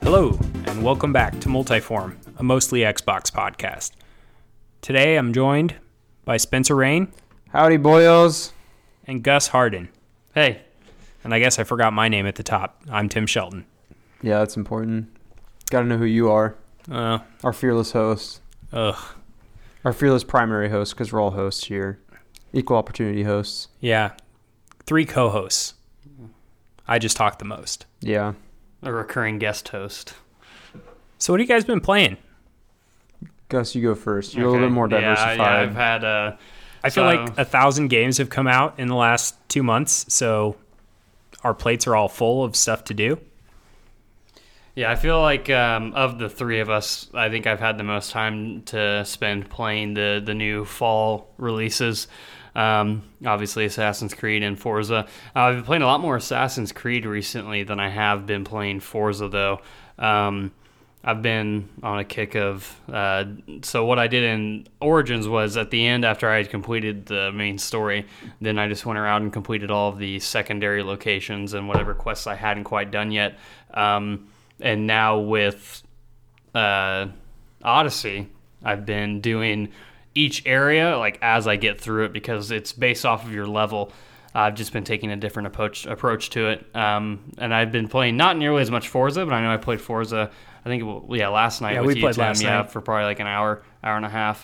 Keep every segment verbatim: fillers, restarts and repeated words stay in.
Hello, and welcome back to Multiform, a mostly Xbox podcast. Today I'm joined by Spencer Rain. Howdy, boyos. And Gus Harden. Hey. And I guess I forgot my name at the top. I'm Tim Shelton. Yeah, that's important. Got to know who you are. Uh, Our fearless host. Ugh. Our fearless primary host, because we're all hosts here. Equal opportunity hosts. Yeah. Three co-hosts. I just talk the most. Yeah. A recurring guest host. So what have you guys been playing? Gus, you go first. You're Okay. a little bit more diversified. Yeah, yeah I've had uh I feel so, like a thousand games have come out in the last two months, so our plates are all full of stuff to do. Yeah, I feel like um, of the three of us, I think I've had the most time to spend playing the, the new fall releases. Um, obviously, Assassin's Creed and Forza. Uh, I've been playing a lot more Assassin's Creed recently than I have been playing Forza, though. Um, I've been on a kick of... Uh, so what I did in Origins was at the end, after I had completed the main story, then I just went around and completed all of the secondary locations and whatever quests I hadn't quite done yet. Um, and now with uh, Odyssey, I've been doing each area like as I get through it because it's based off of your level. I've just been taking a different approach approach to it. Um, and I've been playing not nearly as much Forza, but I know I played Forza... I think, well, yeah, last night yeah, with we you, played Tim, last yeah, night. for probably like an hour, hour and a half.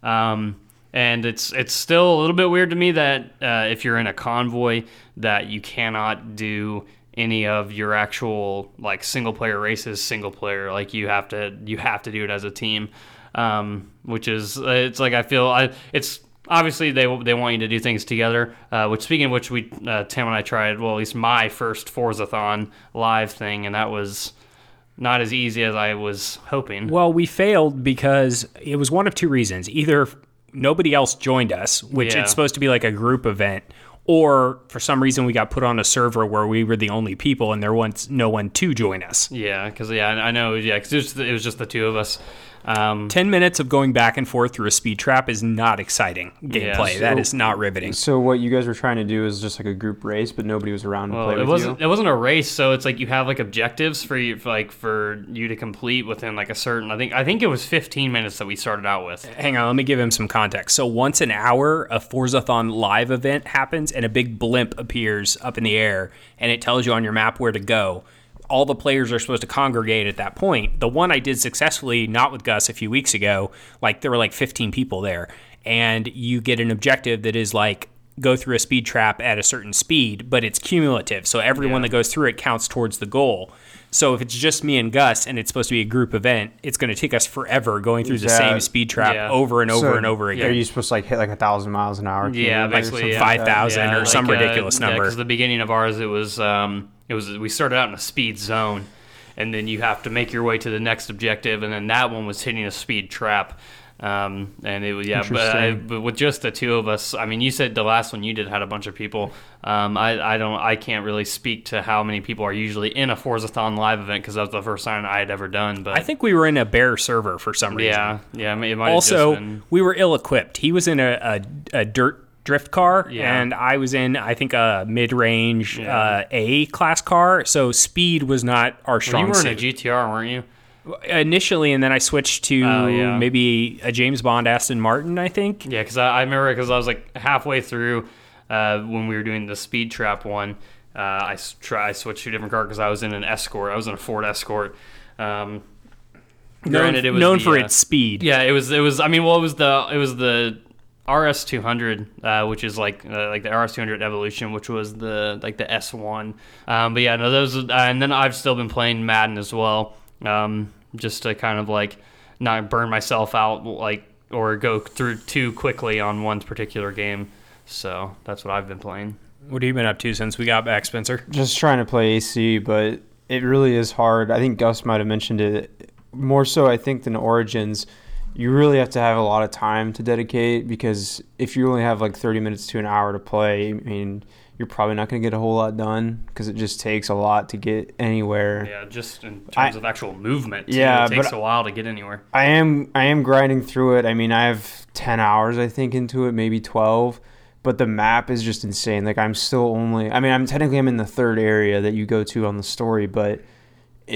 Um, and it's it's still a little bit weird to me that uh, if you're in a convoy that you cannot do any of your actual like single player races single player. Like you have to you have to do it as a team, um, which is it's like I feel I it's. Obviously, they they want you to do things together, uh, which, speaking of which, we uh, Tim and I tried, well, at least my first Forzathon live thing, and that was not as easy as I was hoping. Well, we failed because it was one of two reasons. Either nobody else joined us, which Yeah. it's supposed to be like a group event, or for some reason we got put on a server where we were the only people and there was no one to join us. Yeah, because, yeah, I know, yeah, because it, was- it was just the two of us. Um, Ten minutes of going back and forth through a speed trap is not exciting gameplay. so- that is not riveting. So what you guys were trying to do is just like a group race, but nobody was around to Well, play it with wasn't. you? It wasn't a race, so it's like you have like objectives for you, for, like for you to complete within like a certain. I think. I think it was fifteen minutes that we started out with. Hang on, let me give him some context. So once an hour, a Forzathon live event happens and a big blimp appears up in the air and it tells you on your map where to go. All the players are supposed to congregate at that point. The one I did successfully, not with Gus, a few weeks ago, like there were like fifteen people there. And you get an objective that is like go through a speed trap at a certain speed, but it's cumulative. So everyone Yeah. that goes through it counts towards the goal. So if it's just me and Gus and it's supposed to be a group event, it's going to take us forever going through the Yeah. same speed trap Yeah. over and over So and over Are again. you supposed to like hit like a thousand miles an hour? Yeah, Like, basically, something yeah. like that? five thousand or some ridiculous uh, number. Because the beginning of ours, it was um, it was we started out in a speed zone, and then you have to make your way to the next objective, and then that one was hitting a speed trap. Um, and it was yeah, but, I, Interesting. but with just the two of us, I mean, you said the last one you did had a bunch of people. Um, I, I don't, I can't really speak to how many people are usually in a Forzathon live event because that was the first time I had ever done. But I think we were in a bear server for some reason. yeah, yeah, it might have Also, just been, we were ill-equipped. He was in a, a, a dirt drift car, Yeah. and I was in, I think, a mid-range Yeah. uh, A-class car, so speed was not our well, strong you were in a suit. G T R, weren't you? Initially, and then I switched to Oh, yeah. maybe a James Bond Aston Martin, I think. Yeah, because I, I remember because I was like halfway through uh, when we were doing the speed trap one. Uh, I s- try I switched to a different car because I was in an Escort. I was in a Ford Escort. Um, Known, granted, it was known the, for uh, its speed. Yeah, it was. It was. I mean, well, it was the it was the R S two hundred, uh, which is like uh, like the R S two hundred Evolution, which was the like the S one. Um, but yeah, no, those. Uh, and then I've still been playing Madden as well, um, just to kind of like not burn myself out, like or go through too quickly on one particular game. So that's what I've been playing. What have you been up to since we got back, Spencer? Just trying to play A C, but it really is hard. I think Gus might have mentioned it more so, I think, than Origins. You really have to have a lot of time to dedicate because if you only have like thirty minutes to an hour to play, I mean, you're probably not going to get a whole lot done because it just takes a lot to get anywhere. Yeah, just in terms I- of actual movement. Too. Yeah, it takes but- a while to get anywhere. I am I am grinding through it. I mean, I have ten hours, I think, into it, maybe twelve. But the map is just insane. Like, I'm still only... I mean, I'm technically I'm in the third area that you go to on the story, but it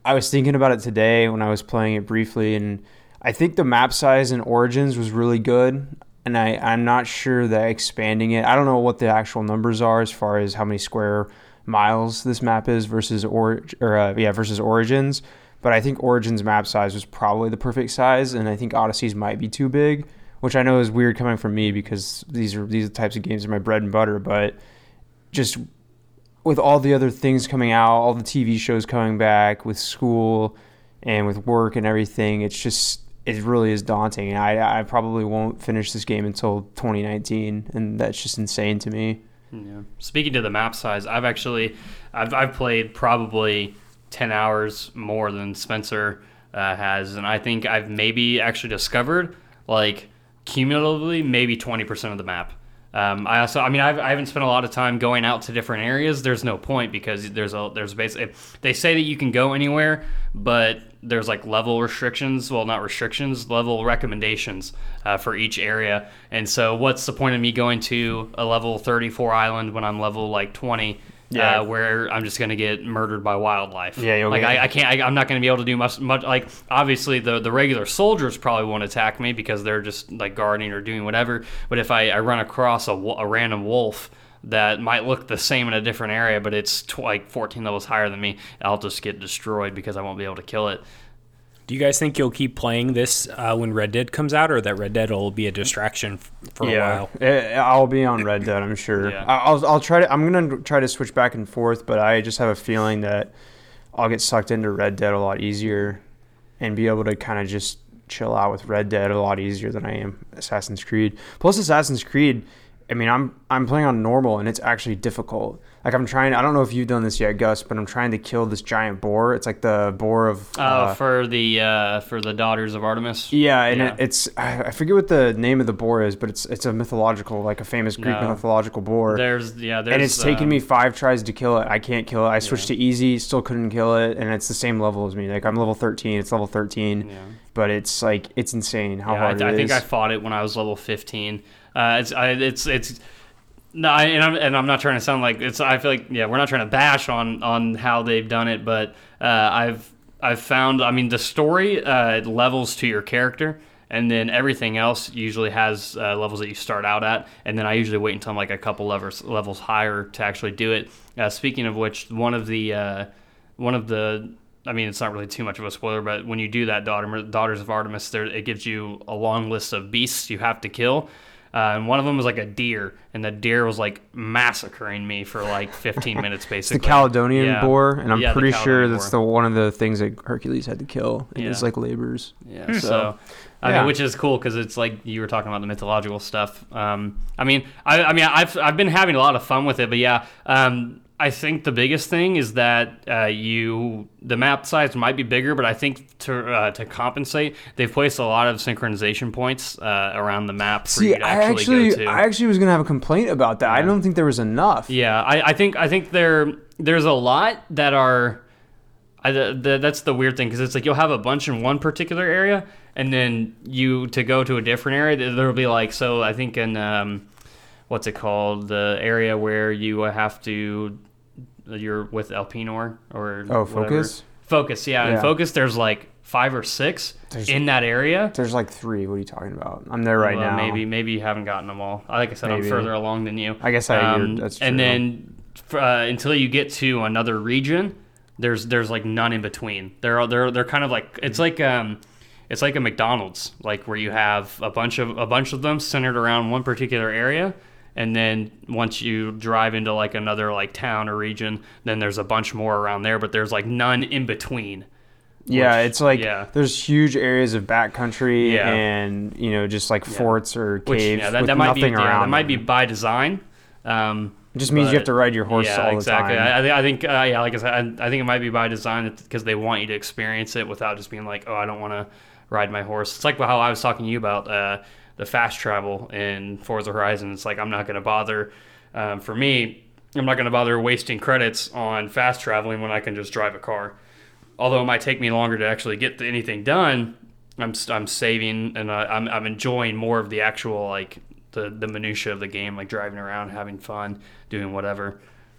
I was thinking about it today when I was playing it briefly, and I think the map size in Origins was really good. And I, I'm not sure that expanding it, I don't know what the actual numbers are as far as how many square miles this map is versus or, or uh, yeah versus Origins. But I think Origins map size was probably the perfect size, and I think Odyssey's might be too big, which I know is weird coming from me because these are these types of games are my bread and butter. But just with all the other things coming out, all the T V shows coming back, with school and with work and everything, it's just it really is daunting. And I I probably won't finish this game until twenty nineteen, and that's just insane to me. Yeah. Speaking to the map size, I've actually I've I've played probably ten hours more than Spencer uh, has, and I think I've maybe actually discovered like cumulatively maybe twenty percent of the map. Um, I also, I mean, I've, I haven't spent a lot of time going out to different areas. There's no point because there's a there's basically they say that you can go anywhere, but there's like level restrictions. Well, not restrictions, level recommendations uh, for each area. And so, what's the point of me going to a level thirty-four island when I'm level like twenty? Yeah, uh, where I'm just gonna get murdered by wildlife. Yeah, you'll like get... I, I can't. I, I'm not gonna be able to do much. Much like obviously the the regular soldiers probably won't attack me because they're just like guarding or doing whatever. But if I, I run across a, a random wolf that might look the same in a different area, but it's tw- like fourteen levels higher than me, I'll just get destroyed because I won't be able to kill it. Do you guys think you'll keep playing this uh, when Red Dead comes out, or that Red Dead will be a distraction f- for yeah, a while? Yeah, I'll be on Red Dead, I'm sure. Yeah. I'll I'll try to. I'm gonna try to switch back and forth, but I just have a feeling that I'll get sucked into Red Dead a lot easier, and be able to kind of just chill out with Red Dead a lot easier than I am Assassin's Creed. Plus, Assassin's Creed, I mean, I'm I'm playing on normal, and it's actually difficult. Like I'm trying. I don't know if you've done this yet, Gus, but I'm trying to kill this giant boar. It's like the boar of. Oh, uh, for the uh, for the Daughters of Artemis. Yeah, and Yeah. It, it's I forget what the name of the boar is, but it's it's a mythological, like a famous Greek No. mythological boar. There's yeah, there's and it's taken um, me five tries to kill it. I can't kill it. I switched to easy, still couldn't kill it, and it's the same level as me. Like I'm level thirteen, it's level thirteen, Yeah. but it's like it's insane how yeah, hard I, it I think is. I fought it when I was level fifteen. Uh, it's I, it's it's. No, I- and I'm and I'm not trying to sound like it's. I feel like yeah, we're not trying to bash on, on how they've done it, but uh, I've I've found. I mean, the story uh, levels to your character, and then everything else usually has uh, levels that you start out at, and then I usually wait until I'm like a couple levels levels higher to actually do it. Uh, speaking of which, one of the uh, one of the I mean, it's not really too much of a spoiler, but when you do that, daughter, Daughters of Artemis, there it gives you a long list of beasts you have to kill. Uh, and one of them was like a deer, and the deer was like massacring me for like fifteen minutes, basically. It's the Caledonian Yeah. boar, and I'm Yeah, the pretty sure Caledonian that's boar. the one of the things that Hercules had to kill in Yeah. his like labors. Yeah, so, I yeah. mean, which is cool because it's like you were talking about the mythological stuff. Um, I mean, I, I mean, I've I've been having a lot of fun with it, but yeah, um, I think the biggest thing is that uh, you the map size might be bigger, but I think to uh, to compensate, they've placed a lot of synchronization points uh, around the map for See, you to I actually, actually, go to. I actually was gonna have a complaint about that. I don't think there was enough. Yeah, I, I think I think there there's a lot that are. I, the, the, that's the weird thing because it's like you'll have a bunch in one particular area, and then you to go to a different area. there- There'll be like so. I think in um, what's it called? The area where you have to you're with Elpenor or Oh, whatever. Focus? Focus, yeah. In Yeah. Focus, there's like five or six There's- in that area. There's like three. What are you talking about? I'm there right Well, now. Maybe maybe you haven't gotten them all. Like I said, Maybe. I'm further along than you. I guess I- Um, you're- that's true. And then f- uh, until you get to another region, there's there's like none in between. They're they're they're kind of like it's like um it's like a McDonald's, like where you have a bunch of a bunch of them centered around one particular area. And then once you drive into like another like town or region, then there's a bunch more around there, but there's like none in between. Yeah, Which- it's like yeah. there's huge areas of backcountry Yeah. and you know just like forts or Which caves yeah, that, with that might be nothing yeah, around. that might be them. by design. Um, It just means you but- have to ride your horse yeah, all the exactly. time. I, I thi- I think, uh, yeah, like I said, I, I think it might be by design because they want you to experience it without just being like, oh, I don't want to ride my horse. It's like how I was talking to you about uh, the fast travel in Forza Horizon. It's like I'm not going to bother. Um, for me, I'm not going to bother wasting credits on fast traveling when I can just drive a car. Although it might take me longer to actually get anything done, I'm I'm saving and uh, I'm I'm enjoying more of the actual like the the minutia of the game, like driving around, having fun, doing whatever.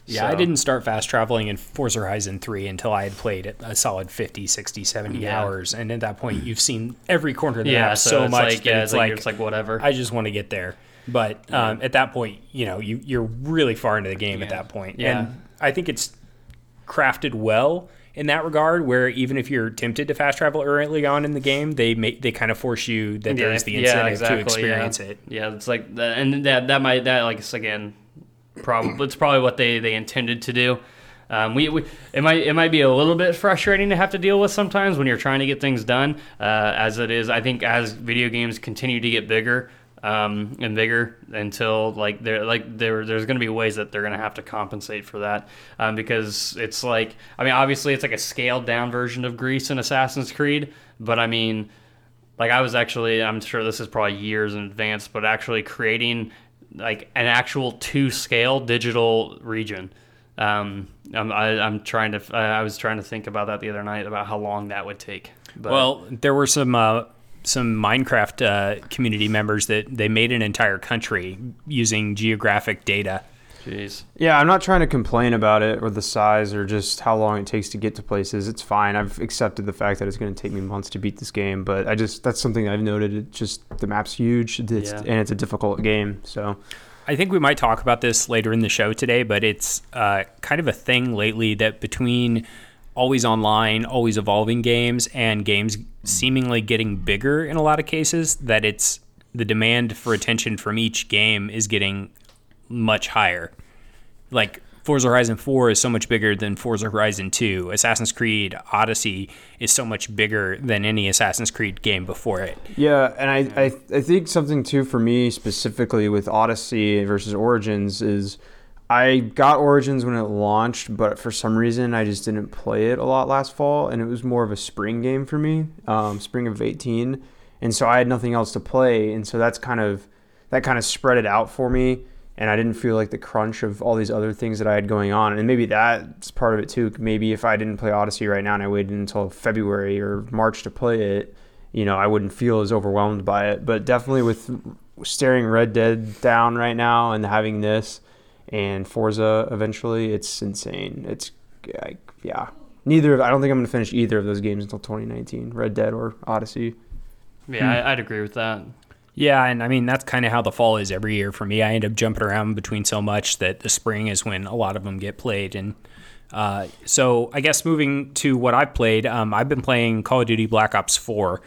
Yeah, So, I didn't start fast traveling in Forza Horizon three until I had played a solid fifty, sixty, seventy Yeah. hours. And at that point, you've seen every corner of the yeah, map so, so, it's much like, that yeah, it's it's like, like, it's like whatever. I just want to get there. But um, at that point, you know, you, you're really far into the game at that point. Yeah. And I think it's crafted well in that regard, where even if you're tempted to fast travel early on in the game, they make, they kind of force you that there's the incentive to experience yeah. it. Yeah, it's like that, and that that might that like it's again, probably it's probably what they, they intended to do. Um, we, we it might it might be a little bit frustrating to have to deal with sometimes when you're trying to get things done. Uh, as it is, I think as video games continue to get bigger um, and bigger until like there like there there's going to be ways that they're going to have to compensate for that um, because it's like I mean obviously it's like a scaled down version of Greece and Assassin's Creed, but I mean like I was actually I'm sure this is probably years in advance, but actually creating like an actual to scale digital region. Um, I'm, I, I'm trying to. I was trying to think about that the other night about how long that would take. But, Well, there were some uh, some Minecraft uh, community members that they made an entire country using geographic data. jeez. Yeah, I'm not trying to complain about it or the size or just how long it takes to get to places. It's fine. I've accepted the fact that it's going to take me months to beat this game, but I just that's something I've noted. It just the map's huge, it's, Yeah. and it's a difficult game. So I think we might talk about this later in the show today, but it's uh, kind of a thing lately that between always online, always evolving games and games seemingly getting bigger in a lot of cases, that it's the demand for attention from each game is getting much higher. Like Forza Horizon four is so much bigger than Forza Horizon two. Assassin's Creed Odyssey is so much bigger than any Assassin's Creed game before it. yeah, and I, I I think something too for me specifically with Odyssey versus Origins is I got Origins when it launched, but for some reason I just didn't play it a lot last fall, and it was more of a spring game for me, um, spring of eighteen, and so I had nothing else to play, and so that's kind of that kind of spread it out for me. And I didn't feel like the crunch of all these other things that I had going on. And maybe that's part of it too. Maybe if I didn't play Odyssey right now and I waited until February or March to play it, you know, I wouldn't feel as overwhelmed by it. But definitely with staring Red Dead down right now and having this and Forza eventually, it's insane. It's, like, yeah. Neither of, I don't think I'm going to finish either of those games until twenty nineteen, Red Dead or Odyssey. Yeah, hmm. I, I'd agree with that. Yeah, and I mean, that's kind of how the fall is every year for me. I end up jumping around between so much that the spring is when a lot of them get played. And uh, so I guess moving to what I've played, um, I've been playing Call of Duty Black Ops four.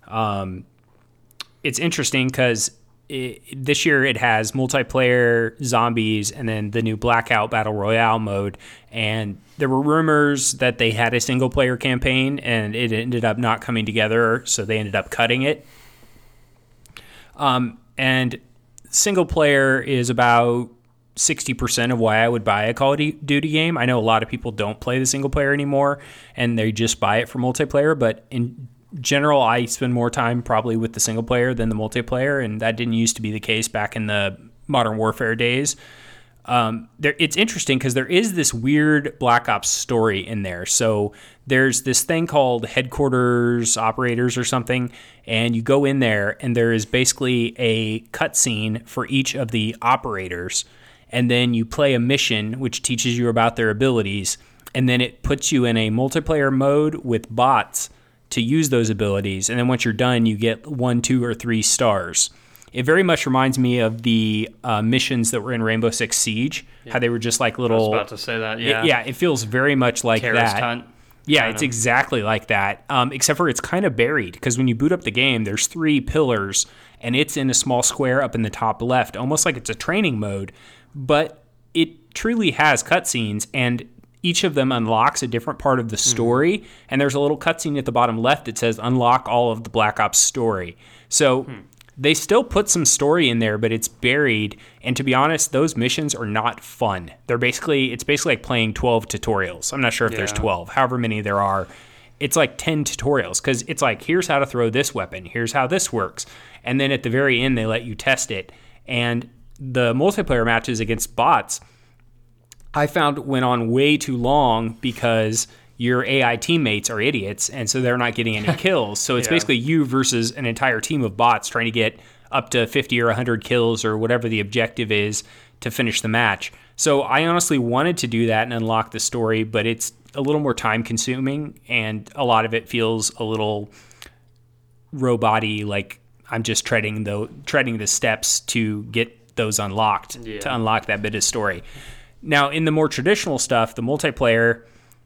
Um, it's interesting because this year it has multiplayer, zombies, and then the new Blackout Battle Royale mode. And there were rumors that they had a single-player campaign, and it ended up not coming together, so they ended up cutting it. Um, and single player is about sixty percent of why I would buy a Call of Duty game. I know a lot of people don't play the single player anymore and they just buy it for multiplayer, but in general, I spend more time probably with the single player than the multiplayer. And that didn't used to be the case back in the Modern Warfare days. Um, there, it's interesting because there is this weird Black Ops story in there. So there's this thing called headquarters operators or something, and you go in there and there is basically a cutscene for each of the operators, and then you play a mission which teaches you about their abilities, and then it puts you in a multiplayer mode with bots to use those abilities, and then once you're done, you get one, two, or three stars. It very much reminds me of the uh, missions that were in Rainbow Six Siege, yeah. how they were just like little... I was about to say that, yeah. It, yeah, it feels very much like Terrorist that. Hunt. Yeah, it's exactly like that, um, except for it's kind of buried, because when you boot up the game, there's three pillars, and it's in a small square up in the top left, almost like it's a training mode, but it truly has cutscenes, and each of them unlocks a different part of the story, mm-hmm. and there's a little cutscene at the bottom left that says, unlock all of the Black Ops story. So... Hmm. They still put some story in there, but it's buried. And to be honest, those missions are not fun. They're basically, it's basically like playing twelve tutorials. I'm not sure if yeah. there's twelve, however many there are. It's like ten tutorials because it's like, here's how to throw this weapon. Here's how this works. And then at the very end, they let you test it. And the multiplayer matches against bots, I found went on way too long because your A I teammates are idiots, and so they're not getting any kills. So it's yeah. basically you versus an entire team of bots trying to get up to fifty or one hundred kills or whatever the objective is to finish the match. So I honestly wanted to do that and unlock the story, but it's a little more time consuming, and a lot of it feels a little robot-y, like I'm just treading the treading the steps to get those unlocked, yeah. to unlock that bit of story. Now, in the more traditional stuff, the multiplayer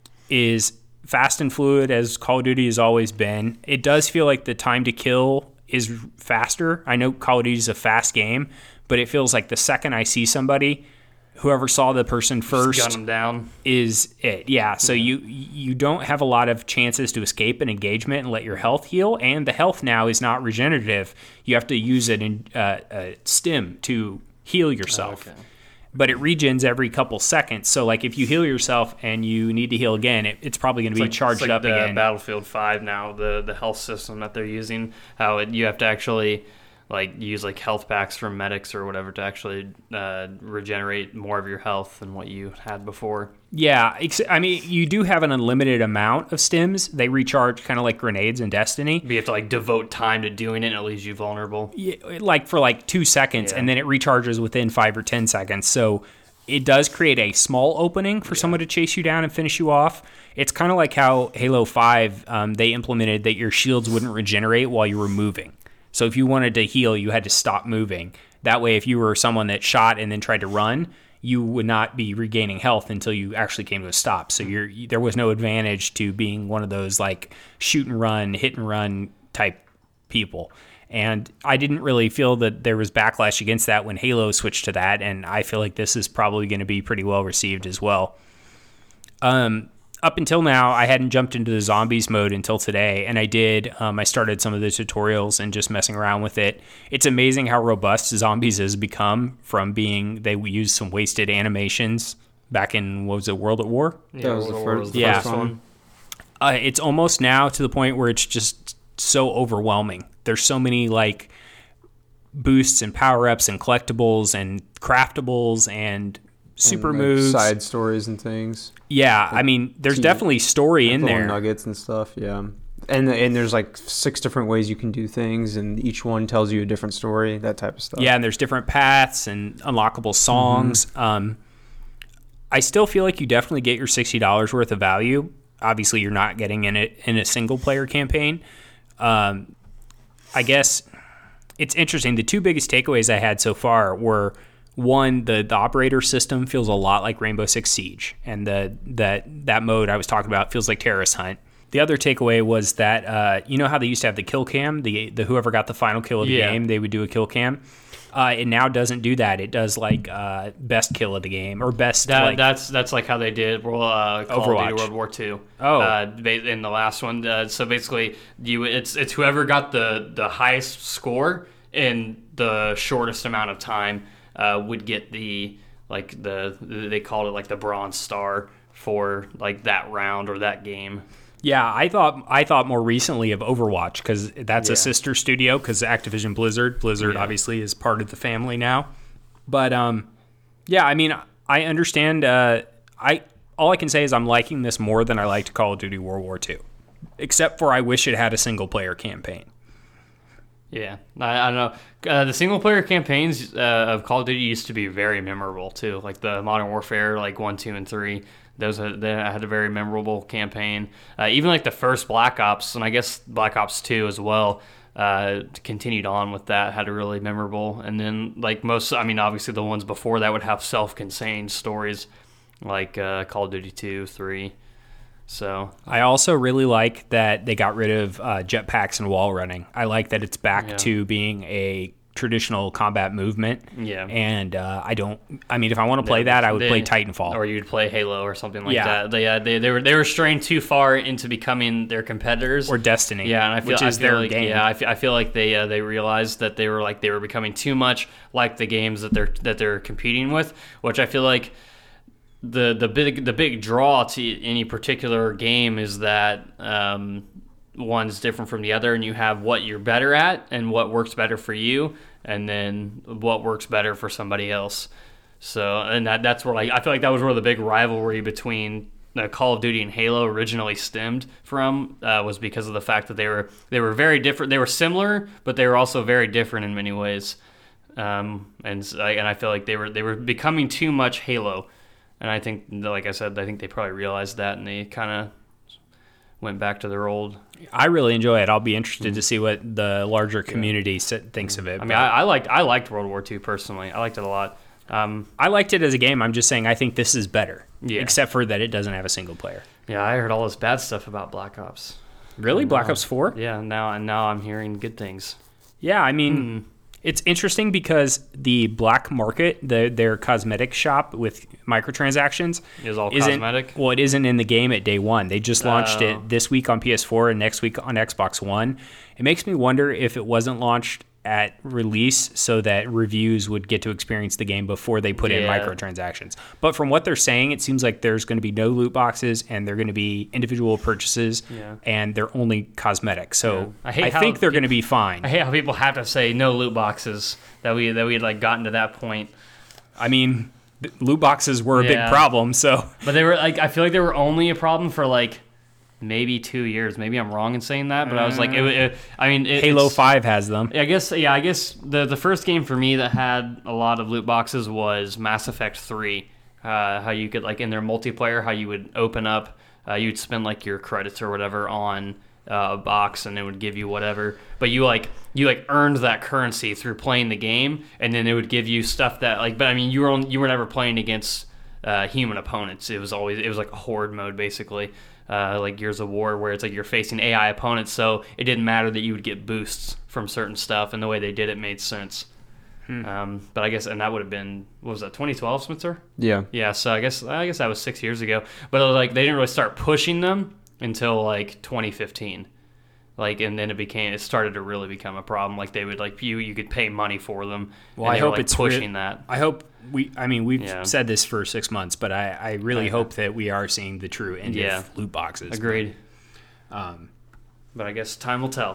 is fast and fluid, as Call of Duty has always been. It does feel like the time to kill is faster. I know Call of Duty is a fast game, but it feels like the second I see somebody, whoever saw the person first gun them down. Is it. Yeah, so yeah. you you don't have a lot of chances to escape an engagement and let your health heal, and the health now is not regenerative. You have to use it in uh, a stim to heal yourself. Oh, okay. But it regens every couple seconds. So, like, if you heal yourself and you need to heal again, it, it's probably going to be like, charged it's like up the again. Battlefield five now, the the health system that they're using, how it, you have to actually like use like health packs from medics or whatever to actually uh, regenerate more of your health than what you had before. Yeah, I mean, you do have an unlimited amount of stims. They recharge kind of like grenades in Destiny. But you have to like devote time to doing it, and it leaves you vulnerable. Yeah, like for like two seconds, yeah. and then it recharges within five or ten seconds. So it does create a small opening for yeah. someone to chase you down and finish you off. It's kind of like how Halo five, um, they implemented that your shields wouldn't regenerate while you were moving. So if you wanted to heal, you had to stop moving. That way, if you were someone that shot and then tried to run, you would not be regaining health until you actually came to a stop. So you're, there was no advantage to being one of those like shoot and run, hit and run type people. And I didn't really feel that there was backlash against that when Halo switched to that, and I feel like this is probably going to be pretty well received as well. Um, up until now, I hadn't jumped into the zombies mode until today, and I did. Um, I started some of the tutorials and just messing around with it. It's amazing how robust zombies has become from being, they used some wasted animations back in, what was it, World at War? Yeah, that was the first, the yeah. first one. Uh, it's almost now to the point where it's just so overwhelming. There's so many like boosts and power-ups and collectibles and craftables and super and, like, moves, side stories and things. Yeah, like, I mean, there's key, definitely story in there. Nuggets and stuff, yeah. And and there's like six different ways you can do things, and each one tells you a different story, that type of stuff. Yeah, and there's different paths and unlockable songs. Mm-hmm. Um, I still feel like you definitely get your sixty dollars worth of value. Obviously, you're not getting in it in a single-player campaign. Um, I guess it's interesting. The two biggest takeaways I had so far were, one, the, the operator system feels a lot like Rainbow Six Siege, and the that that mode I was talking about feels like Terrorist Hunt. The other takeaway was that uh, you know how they used to have the kill cam, the the whoever got the final kill of the yeah. game, they would do a kill cam. Uh, it now doesn't do that. It does like uh, best kill of the game or best. That, like, that's that's like how they did well, uh, Call Overwatch. of Duty World War Two. Oh, uh, in the last one. Uh, so basically, you it's it's whoever got the the highest score in the shortest amount of time uh, would get the like the they called it like the bronze star for like that round or that game. Yeah, I thought I thought more recently of Overwatch because that's yeah. a sister studio because Activision Blizzard. Blizzard yeah. obviously is part of the family now. But um, yeah, I mean, I understand. Uh, I all I can say is I'm liking this more than I liked Call of Duty World War Two, except for I wish it had a single player campaign. Yeah, I, I don't know. Uh, the single player campaigns uh, of Call of Duty used to be very memorable too, like the Modern Warfare, like one, two, and three. Those are, they had a very memorable campaign. Uh, even like the first Black Ops, and I guess Black Ops two as well, uh, continued on with that, had a really memorable. And then like most, I mean, obviously the ones before that would have self-contained stories, like uh, Call of Duty two, three. So I also really like that they got rid of uh, jetpacks and wall running. I like that it's back yeah. to being a traditional combat movement. Yeah. And uh, I don't. I mean, if I want to play they, that, I would they, play Titanfall, or you'd play Halo or something like yeah. that. They, uh, they they were they were straying too far into becoming their competitors, or Destiny. Yeah, and I feel, which is I feel their like, game. Yeah, I feel, I feel like they uh, they realized that they were like they were becoming too much like the games that they're that they're competing with, which I feel like. The the big the big draw to any particular game is that um, one's different from the other, and you have what you're better at and what works better for you, and then what works better for somebody else. So, and that that's where like I feel like that was where the big rivalry between uh, Call of Duty and Halo originally stemmed from, uh, was because of the fact that they were they were very different. They were similar, but they were also very different in many ways. um, and s- I- and I feel like they were they were becoming too much Halo, and I think, like I said, I think they probably realized that, and they kind of went back to their old. I really enjoy it. I'll be interested to see what the larger community yeah. thinks of it. I mean, I, I liked I liked World War Two personally. I liked it a lot. Um, I liked it as a game. I'm just saying I think this is better, Yeah. except for that it doesn't have a single player. yeah, I heard all this bad stuff about Black Ops. Really? Black Ops four? Yeah, now and now I'm hearing good things. Yeah, I mean, it's interesting because the black market, the, their cosmetic shop with microtransactions, Is all isn't, cosmetic? Well, it isn't in the game at day one. They just launched Oh. it this week on P S four and next week on Xbox One. It makes me wonder if it wasn't launched at release so that reviews would get to experience the game before they put in Yeah. microtransactions. But from what they're saying, it seems like there's going to be no loot boxes and they're going to be individual purchases Yeah. and they're only cosmetic. So Yeah. I I, hate how think they're peop- going to be fine. I hate how people have to say no loot boxes, that we that we had like gotten to that point. I mean, th- loot boxes were a Yeah. big problem, so But they were like, I feel like they were only a problem for like maybe two years. Maybe I'm wrong in saying that, but I was like, it, it, I mean, it, Halo it's- five has them. I guess, yeah, I guess the the first game for me that had a lot of loot boxes was Mass Effect three. Uh, how you could, like, in their multiplayer, how you would open up, uh, you'd spend like your credits or whatever on uh, a box, and it would give you whatever. But you like you like earned that currency through playing the game, and then it would give you stuff that like. But I mean, you were on, you were never playing against uh, human opponents. It was always it was like a horde mode basically. Uh, like Gears of War, where it's like you're facing A I opponents, so it didn't matter that you would get boosts from certain stuff, and the way they did it made sense. Hmm. Um, but I guess, and that would have been, what was that, twenty twelve, Spencer? Yeah. Yeah, so I guess I guess that was six years ago. But it was like they didn't really start pushing them until like twenty fifteen. Like, and then it became, it started to really become a problem. Like they would like you, you could pay money for them. Well, and I they were, hope like, it's re- pushing that. I hope we. I mean, we've Yeah. said this for six months, but I, I really Yeah. hope that we are seeing the true end Yeah. of loot boxes. Agreed. Um, But I guess time will tell.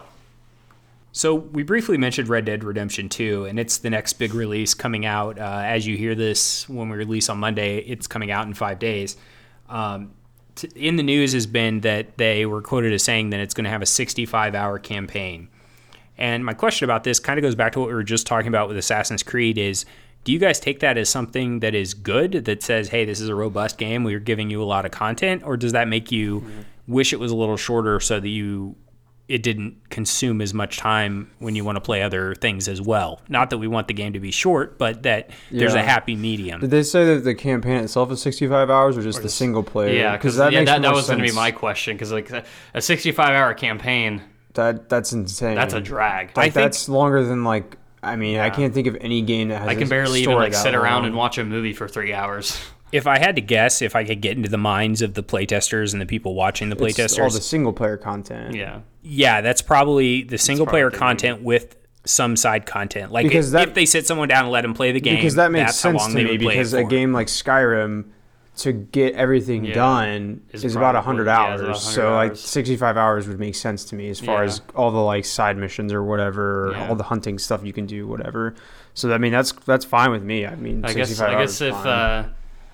So we briefly mentioned Red Dead Redemption two, and it's the next big release coming out. Uh, as you hear this, when we release on Monday, it's coming out in five days. Um, t- in the news has been that they were quoted as saying that it's going to have a sixty-five hour campaign. And my question about this kind of goes back to what we were just talking about with Assassin's Creed is, do you guys take that as something that is good, that says, hey, this is a robust game, we're giving you a lot of content, or does that make you mm-hmm. wish it was a little shorter so that you it didn't consume as much time when you want to play other things as well? Not that we want the game to be short, but that there's Yeah. a happy medium. Did they say that the campaign itself is sixty-five hours or just the single player? Yeah, because that yeah, makes that, that more was going to be sense. my question. Because like a sixty-five hour campaign, That that's insane. that's a drag. Like, I think- that's longer than like. I mean, I Yeah. can't think of any game that has. I can a barely even story like that sit around long. and watch a movie for three hours. If I had to guess, if I could get into the minds of the playtesters and the people watching the It's playtesters, all the single player content. Yeah. yeah, that's probably the single player probably content with some side content. Like Because if, that- if they sit someone down and let them play the game, Because that makes that's how sense long to they me. would play Because it a for. game like Skyrim, to get everything Yeah. done, Is is, about probably- one hundred yeah, hours. it's about one hundred so like hours. sixty-five hours would make sense to me as far Yeah. as all the like side missions or whatever, Yeah. all the hunting stuff you can do, whatever. So I mean that's that's fine with me. I mean, I guess sixty-five I hours guess is if fine. uh,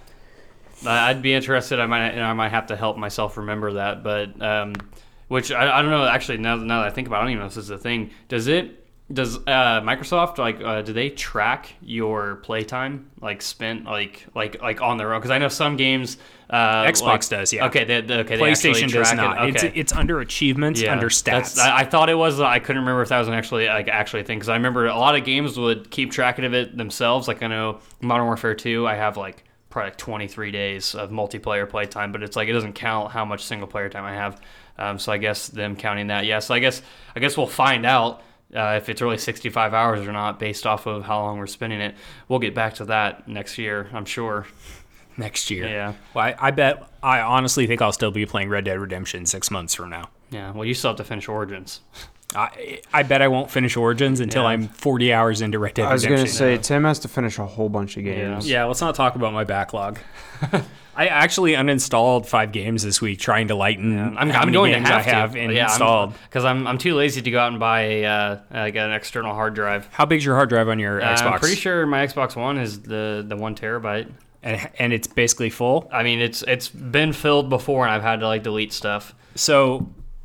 I- I'd be interested, I might I might have to help myself remember that. But um, which I, I don't know. Actually, now now that I think about it, I don't even know if this is a thing. Does it? Does uh, Microsoft like uh, do they track your playtime like spent like like like on their own? Because I know some games uh, Xbox like- does, yeah. Okay, they, they- okay. They actually PlayStation does track not. It. Okay. It's it's under achievements, Yeah, under stats. that's- I, I thought it was. I couldn't remember if that was an actually like actually a thing because I remember a lot of games would keep track of it themselves. Like I know Modern Warfare two, I have like probably like twenty-three days of multiplayer playtime, but it's like it doesn't count how much single player time I have. Um, so I guess them counting that, yeah. So I guess I guess we'll find out uh, if it's really sixty-five hours or not based off of how long we're spending it. We'll get back to that next year, I'm sure. next year. Yeah. Well, I, I bet. I honestly think I'll still be playing Red Dead Redemption six months from now. Yeah. Well, you still have to finish Origins. I I bet I won't finish Origins until Yeah. I'm forty hours into Red Dead I was Redemption. gonna say Tim has to finish a whole bunch of games. Yeah, let's not talk about my backlog. I actually uninstalled five games this week, trying to lighten. I'm, how I'm many going to games have I have to. in- yeah, installed. because I'm, I'm too lazy to go out and buy a, uh, like an external hard drive. How big's your hard drive on your Uh, Xbox? I'm pretty sure my Xbox One is the, the one terabyte. and and it's basically full. I mean, it's it's been filled before, and I've had to like delete stuff. So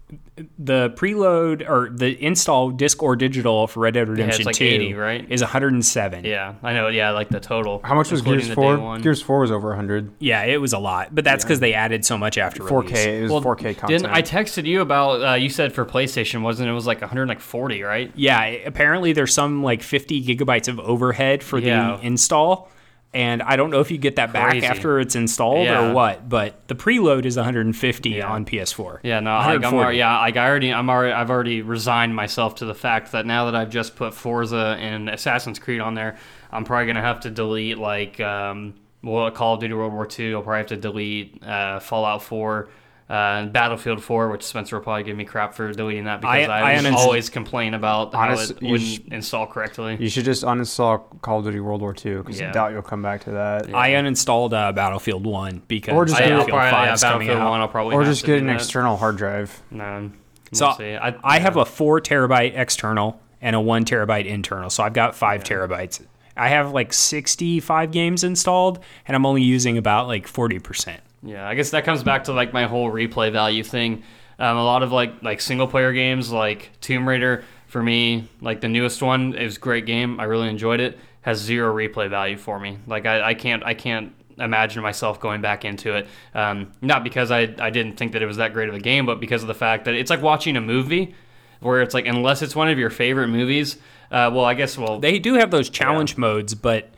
the preload or the install disc or digital for Red Dead Redemption like two eighty, right? is one hundred seven. Yeah, I know. Yeah, like the total. How much was including Gears the four? day one. Gears four was over one hundred. Yeah, it was a lot, but that's because they added so much after four release. K. It was Well, four K content. Didn't I texted you about? Uh, you said for PlayStation, wasn't it? It was like one hundred forty, right? Yeah, apparently there's some like fifty gigabytes of overhead for Yeah. the install, and I don't know if you get that Crazy. back after it's installed Yeah. or what. But the preload is one hundred fifty Yeah. on P S four. Yeah, no, like I'm one hundred forty. already, yeah, like I already, I'm already, I've already resigned myself to the fact that now that I've just put Forza and Assassin's Creed on there, I'm probably gonna have to delete like, um, well, Call of Duty World War Two. I'll probably have to delete uh, Fallout four. Uh, Battlefield four, which Spencer will probably give me crap for deleting that because I- I, I just uninst- always complain about Honest- how it you wouldn't sh- install correctly. You should just uninstall Call of Duty World War Two because Yeah. I doubt you'll come back to that. I uninstalled uh, Battlefield one because Or just I, get- I'll Battlefield probably, yeah, five's coming Battlefield out. one, I'll probably Or have just to get do an that. external hard drive. No, So we'll see. I, I have yeah. a four terabyte external and a one terabyte internal, so I've got five terabytes. I have like sixty-five games installed, and I'm only using about like forty percent. Yeah, I guess that comes back to like my whole replay value thing. Um, a lot of like like single player games like Tomb Raider for me, like the newest one, it was a great game. I really enjoyed it. Has zero replay value for me. Like I, I can't I can't imagine myself going back into it. Um, not because I I didn't think that it was that great of a game, but because of the fact that it's like watching a movie where it's like unless it's one of your favorite movies. Uh, well, I guess well They do have those challenge modes, but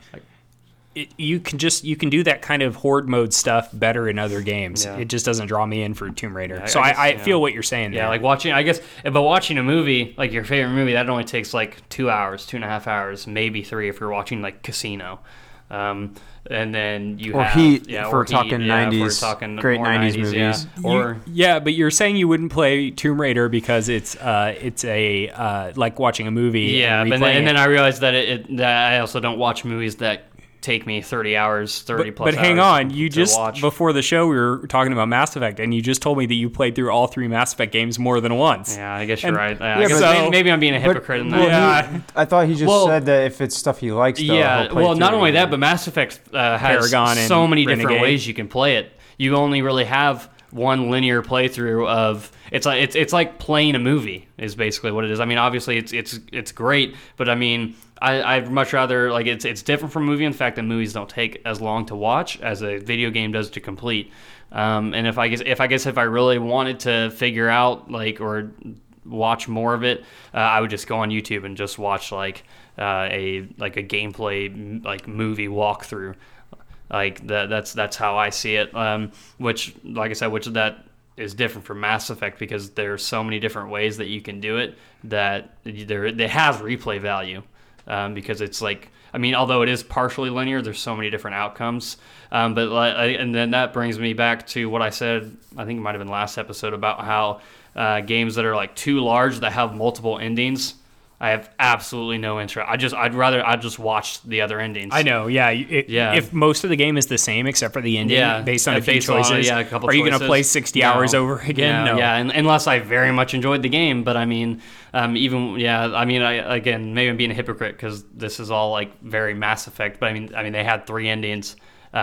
it, you can just you can do that kind of horde mode stuff better in other games. Yeah. It just doesn't draw me in for Tomb Raider. Yeah, I- so I I, guess, I, yeah. feel what you're saying Yeah, there. like watching, I guess, but watching a movie, like your favorite movie, that only takes like two hours, two and a half hours, maybe three if you're watching like Casino. Um, and then you Or have, Heat, yeah, if or we're talking Heat, yeah, if we're nineties, talking great more nineties yeah. movies. Or yeah, but you're saying you wouldn't play Tomb Raider because it's uh it's a uh like watching a movie. yeah, and but then, replaying and then it. I realized that it, it that I also don't watch movies that take me thirty hours, thirty But, plus. but hang hours on, you to just watch. before the show we were talking about Mass Effect, and you just told me that you played through all three Mass Effect games more than once. Yeah, I guess And- you're right. I, yeah, I guess but- maybe, maybe I'm being a But- hypocrite in that. well, Yeah. he- I thought he just Well- said that if it's stuff he likes, though, Yeah, he'll play well, not through only it. that, but Mass Effect uh, has Paragon and so many different Renegade. ways you can play it. You only really have one linear playthrough of it's like it's it's like playing a movie is basically what it is. I mean, obviously it's it's it's great, but I mean, I I'd much rather like it's it's different from a movie in the fact that movies don't take as long to watch as a video game does to complete. Um, and if I guess if I guess if I really wanted to figure out like or watch more of it, uh, I would just go on YouTube and just watch like uh, a like a gameplay like movie walkthrough. Like that that's that's how I see it. Um, which like I said, which that is different from Mass Effect because there's so many different ways that you can do it that there it has replay value. Um, because it's like I mean, although it is partially linear, there's so many different outcomes. Um, but like, I, and then that brings me back to what I said. I think it might have been last episode about how uh, games that are like too large that have multiple endings. I have absolutely no interest. I just I'd rather I just watch the other endings. I know, yeah. It, Yeah. If most of the game is the same except for the ending, Yeah, based on uh, a few based on, choices, yeah, a couple are you going to choices. play sixty No. hours over again? Yeah, no. yeah, and, unless I very much enjoyed the game. But I mean, um, even yeah, I mean, I again maybe I'm being a hypocrite because this is all like very Mass Effect. But I mean, I mean they had three endings,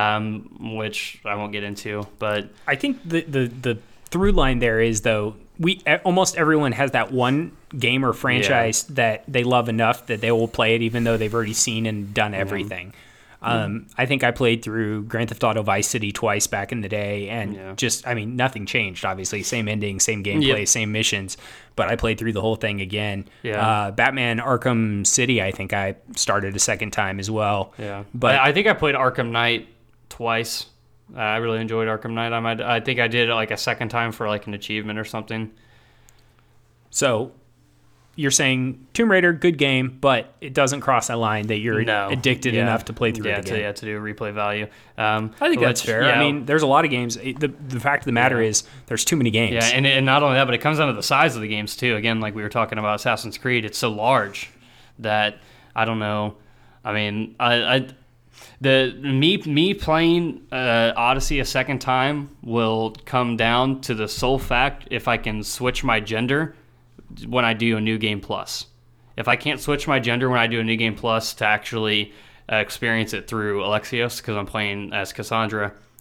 um, which I won't get into. But I think the, the, the through line there is, though, we almost everyone has that one game or franchise that they love enough that they will play it even though they've already seen and done everything. Um, I think I played through Grand Theft Auto Vice City twice back in the day, and Yeah. just, I mean, nothing changed, obviously. Same ending, same gameplay, Yep. same missions, but I played through the whole thing again. Yeah. Uh, Batman Arkham City, I think I started a second time as well. yeah, But I, I think I played Arkham Knight twice. Uh, I really enjoyed Arkham Knight. I might, I think I did it like a second time for like an achievement or something. So you're saying Tomb Raider, good game, but it doesn't cross that line that you're No. addicted Yeah. enough to play through yeah, it again. To, yeah, to do replay value. Um, I think that's which, fair. yeah, I mean, there's a lot of games. The the fact of the matter Yeah. is there's too many games. yeah, and, and not only that, but it comes down to the size of the games too. Again, like we were talking about Assassin's Creed, it's so large that I don't know. I mean, I, I the me me playing uh, Odyssey a second time will come down to the sole fact if I can switch my gender when I do a new game plus. If I can't switch my gender when I do a new game plus to actually uh, experience it through Alexios because I'm playing as Cassandra,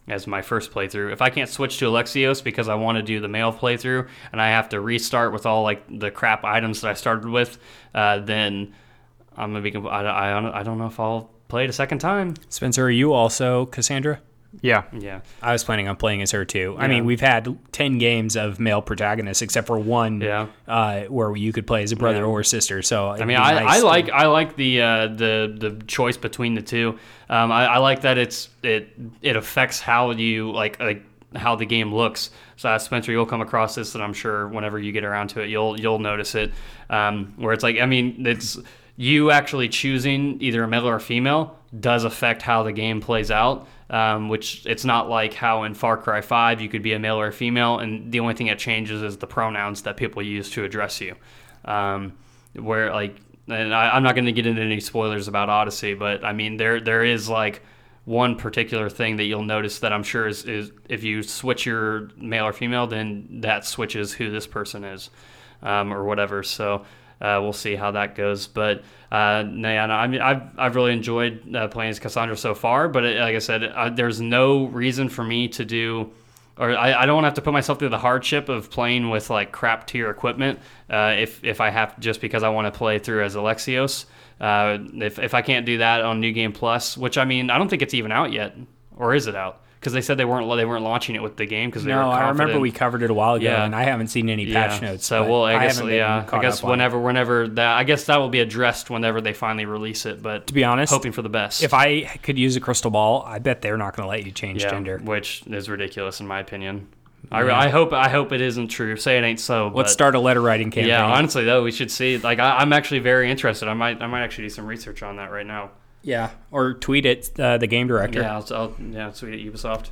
as my first playthrough. If I can't switch to Alexios because I want to do the mail playthrough and I have to restart with all like the crap items that I started with, uh, then I'm gonna be. I, I, I don't know if I'll play it a second time. Spencer, are you also Cassandra? Yeah. Yeah. I was planning on playing as her too. I Yeah. mean, we've had ten games of male protagonists, except for one, Yeah. uh, where you could play as a brother Yeah. or sister. So I mean, I, I like I like the uh, the the choice between the two. Um, I, I like that it's it it affects how you like like how the game looks. So uh, Spencer, you'll come across this, and I'm sure whenever you get around to it, you'll you'll notice it. Um, where it's like, I mean, it's you actually choosing either a male or a female does affect how the game plays out. Um, which it's not like how in Far Cry five you could be a male or a female, and the only thing that changes is the pronouns that people use to address you. Um, where like, and I, I'm not going to get into any spoilers about Odyssey, but I mean there there is like one particular thing that you'll notice that I'm sure is, is if you switch your male or female, then that switches who this person is, um, or whatever. So. Uh, we'll see how that goes, but uh, no, yeah, no, I mean, I've I've really enjoyed uh, playing as Cassandra so far. But it, like I said, uh, there's no reason for me to do, or I, I don't want to have to put myself through the hardship of playing with like crap tier equipment. Uh, if if I have just because I want to play through as Alexios, uh, if if I can't do that on New Game Plus, which I mean, I don't think it's even out yet, or is it out? Because they said they weren't they weren't launching it with the game because they no, were confident. I remember we covered it a while ago, Yeah. and I haven't seen any patch yeah. notes. So but well, I, I guess haven't been yeah, I caught guess up on whenever whenever that I guess that will be addressed whenever they finally release it. But To be honest, hoping for the best. If I could use a crystal ball, I bet they're not going to let you change yeah, gender. which is ridiculous in my opinion. Yeah. I, I hope I hope it isn't true. Say it ain't so. Let's but, start a letter writing campaign. Yeah, honestly though, we should see. Like I, I'm actually very interested. I might I might actually do some research on that right now. Yeah, or tweet it, uh, the game director. Yeah, I'll, I'll yeah tweet at Ubisoft.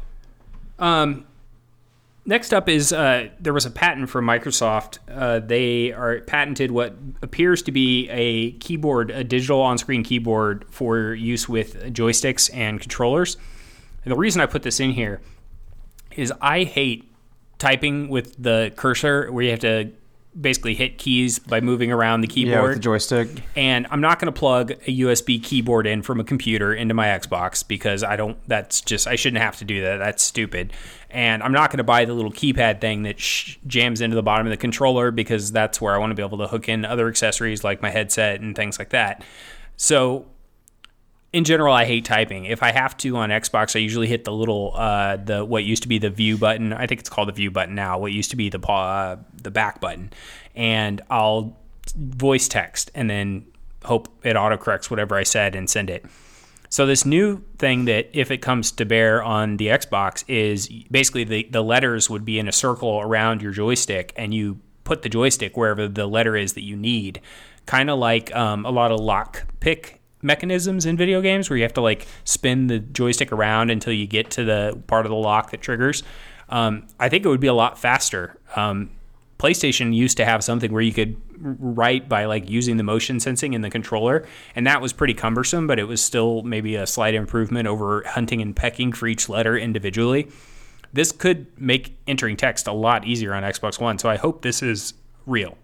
Um, next up is uh, there was a patent from Microsoft. Uh, they are patented what appears to be a keyboard, a digital on-screen keyboard for use with joysticks and controllers. And the reason I put this in here is I hate typing with the cursor where you have to basically hit keys by moving around the keyboard. Yeah, with the joystick. And I'm not going to plug a U S B keyboard in from a computer into my Xbox because I don't, that's just, I shouldn't have to do that. That's stupid. And I'm not going to buy the little keypad thing that sh- jams into the bottom of the controller because that's where I want to be able to hook in other accessories like my headset and things like that. So in general, I hate typing. If I have to on Xbox, I usually hit the little, uh, the what used to be the view button. I think it's called the view button now. What used to be the uh, the back button, and I'll voice text and then hope it autocorrects whatever I said and send it. So this new thing that if it comes to bear on the Xbox is basically the the letters would be in a circle around your joystick, and you put the joystick wherever the letter is that you need, kind of like um, a lot of lock pick mechanisms in video games where you have to like spin the joystick around until you get to the part of the lock that triggers. Um, I think it would be a lot faster. Um, PlayStation used to have something where you could write by like using the motion sensing in the controller, and that was pretty cumbersome, but it was still maybe a slight improvement over hunting and pecking for each letter individually. This could make entering text a lot easier on Xbox One, so I hope this is real.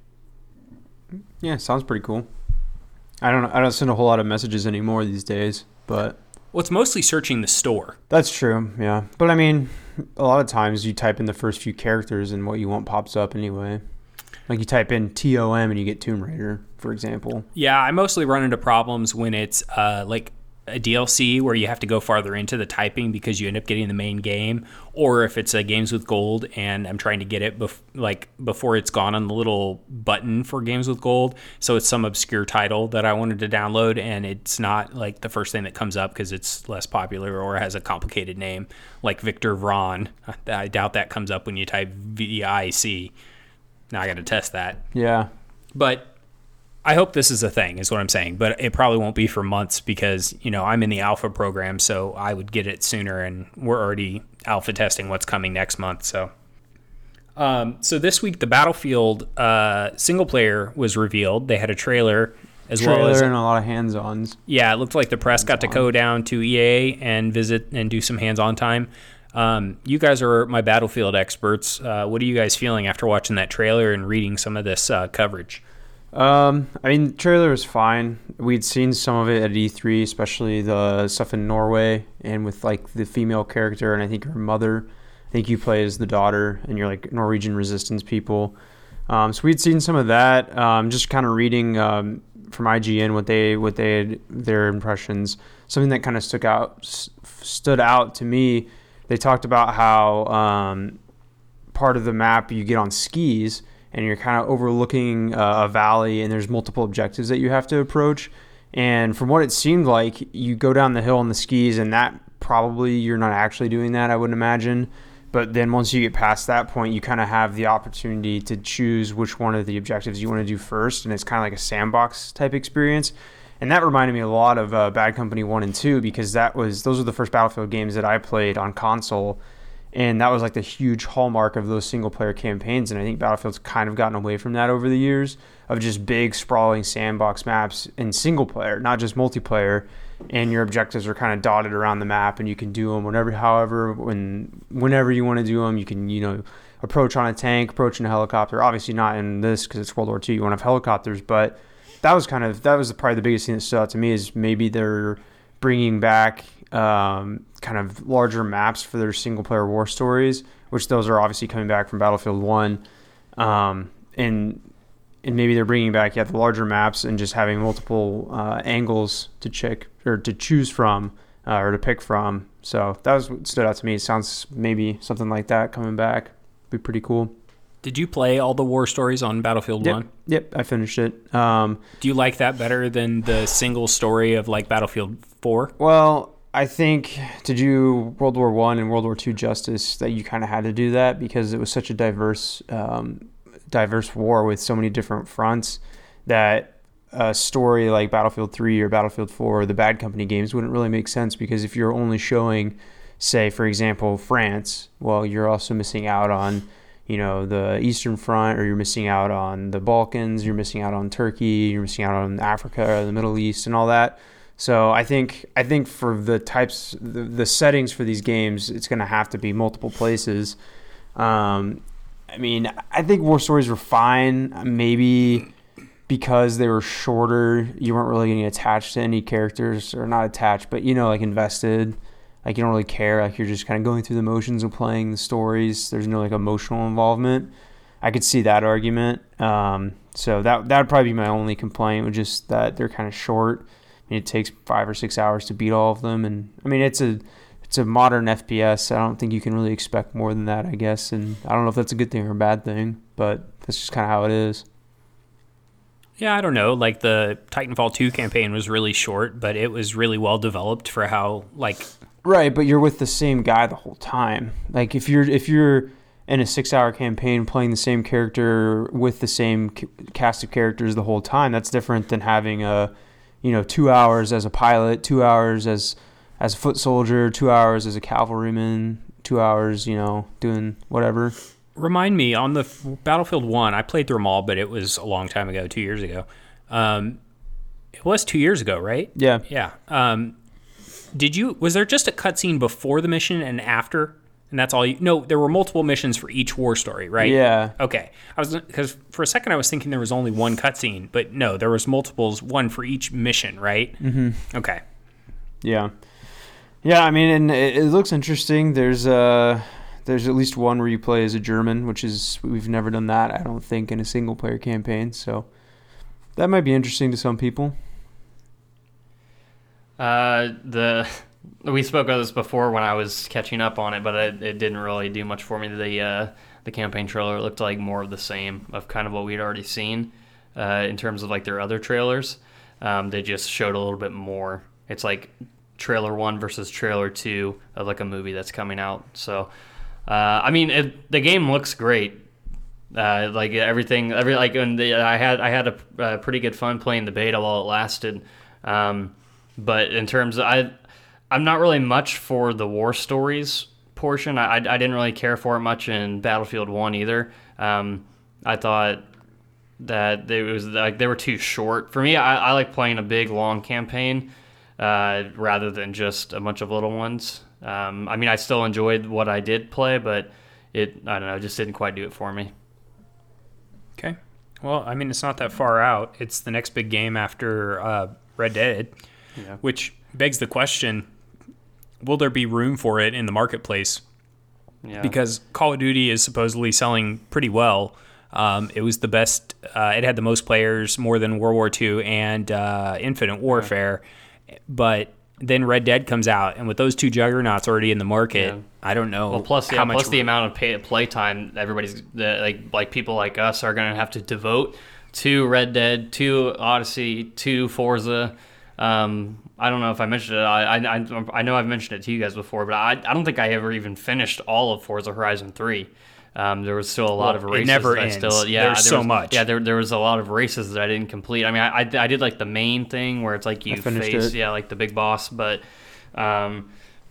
Yeah, sounds pretty cool. I don't I don't send a whole lot of messages anymore these days, but Well, it's mostly searching the store. that's true, yeah. But I mean, a lot of times you type in the first few characters and what you want pops up anyway. Like you type in T O M and you get Tomb Raider, for example. Yeah, I mostly run into problems when it's uh, like a D L C where you have to go farther into the typing because you end up getting the main game, or if it's a Games with Gold and I'm trying to get it bef- like before it's gone on the little button for Games with Gold, so it's some obscure title that I wanted to download and it's not like the first thing that comes up because it's less popular or has a complicated name like Victor Vron. I doubt that comes up when you type V I C. Now I got to test that. Yeah. But I hope this is a thing, is what I'm saying. But it probably won't be for months because, you know, I'm in the alpha program, so I would get it sooner, and we're already alpha testing what's coming next month. So, um, so this week the Battlefield uh, single player was revealed. They had a trailer as Trailer well as and a lot of hands-ons. yeah. It looked like the press got to go down to E A and visit and do some hands-on time. Um, you guys are my Battlefield experts. Uh, what are you guys feeling after watching that trailer and reading some of this uh, coverage? Um, I mean, the trailer was fine. We'd seen some of it at E three, especially the stuff in Norway and with like the female character, and I think her mother. I think you play as the daughter, and you're like Norwegian resistance people. Um, so we'd seen some of that. Um, just kind of reading um, from I G N what they what they had, their impressions. Something that kind of stuck out stood out to me. They talked about how um, part of the map you get on skis, and you're kind of overlooking uh, a valley, and there's multiple objectives that you have to approach. And from what it seemed like, you go down the hill on the skis, and that probably you're not actually doing that, I wouldn't imagine. But then once you get past that point, you kind of have the opportunity to choose which one of the objectives you want to do first, and it's kind of like a sandbox type experience. And that reminded me a lot of uh, Bad Company one and two, because that was those were the first Battlefield games that I played on console, and that was like the huge hallmark of those single-player campaigns. And I think Battlefield's kind of gotten away from that over the years, of just big, sprawling sandbox maps in single-player, not just multiplayer. And your objectives are kind of dotted around the map, and you can do them whenever, however, when, whenever you want to do them. You can, you know, approach on a tank, approach in a helicopter. Obviously not in this because it's World War Two. You won't have helicopters, but that was kind of that was probably the biggest thing that stood out to me, is maybe they're bringing back um, kind of larger maps for their single-player war stories, which those are obviously coming back from Battlefield one, um, and. And maybe they're bringing back yeah the larger maps and just having multiple uh, angles to check or to choose from uh, or to pick from. So that was what stood out to me. It sounds maybe something like that coming back. Be pretty cool. Did you play all the war stories on Battlefield yep. one? Yep, I finished it. Um, Do you like that better than the single story of like Battlefield four? Well, I think to do World War One and World War Two justice, that you kind of had to do that because it was such a diverse. Um, diverse war with so many different fronts that a story like Battlefield three or Battlefield four or the Bad Company games wouldn't really make sense, because if you're only showing, say, for example, France, well, you're also missing out on, you know, the Eastern Front, or you're missing out on the Balkans, you're missing out on Turkey, you're missing out on Africa, the Middle East, and all that. So I think I think for the types, the, the settings for these games, it's going to have to be multiple places. Um, I mean, I think war stories were fine. Maybe because they were shorter, you weren't really getting attached to any characters, or not attached, but, you know, like invested. Like, you don't really care. Like, you're just kind of going through the motions of playing the stories. There's no, like, emotional involvement. I could see that argument. Um, so that that would probably be my only complaint, was just that they're kind of short. I mean, it takes five or six hours to beat all of them. And, I mean, it's a... It's a modern F P S. I don't think you can really expect more than that, I guess. And I don't know if that's a good thing or a bad thing, but that's just kind of how it is. Yeah, I don't know. Like, the Titanfall two campaign was really short, but it was really well developed for how, like... Right, but you're with the same guy the whole time. Like, if you're if you're in a six-hour campaign playing the same character with the same c- cast of characters the whole time, that's different than having a, you know, two hours as a pilot, two hours as... as a foot soldier, two hours as a cavalryman, two hours, you know, doing whatever. Remind me, on the Battlefield one, I played through them all, but it was a long time ago, two years ago. Um, it was two years ago, right? Yeah. Yeah. Um, did you, was there just a cutscene before the mission and after? And that's all you, no, there were multiple missions for each war story, right? Yeah. Okay. I was, because for a second I was thinking there was only one cutscene, but no, there was multiples, one for each mission, right? Mm-hmm. Okay. Yeah. Yeah, I mean, and it, it looks interesting. There's uh, there's at least one where you play as a German, which is, we've never done that, I don't think, in a single-player campaign. So that might be interesting to some people. Uh, the we spoke of this before when I was catching up on it, but it, it didn't really do much for me. The uh, the campaign trailer looked like more of the same of kind of what we'd already seen uh, in terms of like their other trailers. Um, they just showed a little bit more. It's like trailer one versus trailer two of like a movie that's coming out. So, uh, I mean, it, the game looks great. Uh, like everything, every like, and the, I had I had a, a pretty good fun playing the beta while it lasted. Um, but in terms of, I, I'm not really much for the war stories portion. I, I, I didn't really care for it much in Battlefield one either. Um, I thought that they was like they were too short for me. I, I like playing a big long campaign. Uh, rather than just a bunch of little ones. Um, I mean, I still enjoyed what I did play, but it, I don't know, it just didn't quite do it for me. Okay. Well, I mean, it's not that far out. It's the next big game after uh, Red Dead, Yeah. which begs the question, will there be room for it in the marketplace? Yeah. Because Call of Duty is supposedly selling pretty well. Um, it was the best. Uh, it had the most players, more than World War Two and uh, Infinite Warfare. Yeah. But then Red Dead comes out, and with those two juggernauts already in the market, yeah. I don't know. Well, plus, how yeah, much plus the amount of pay, play time everybody's the, like like people like us are going to have to devote to Red Dead, to Odyssey, to Forza. Um, I don't know if I mentioned it. I, I I know I've mentioned it to you guys before, but I I don't think I ever even finished all of Forza Horizon three. Um, there was still a lot well, of races. It never that ends. I still, yeah, There's there so was, much. Yeah, there there was a lot of races that I didn't complete. I mean, I, I, I did like the main thing where it's like you face, it. yeah, like the big boss. But um,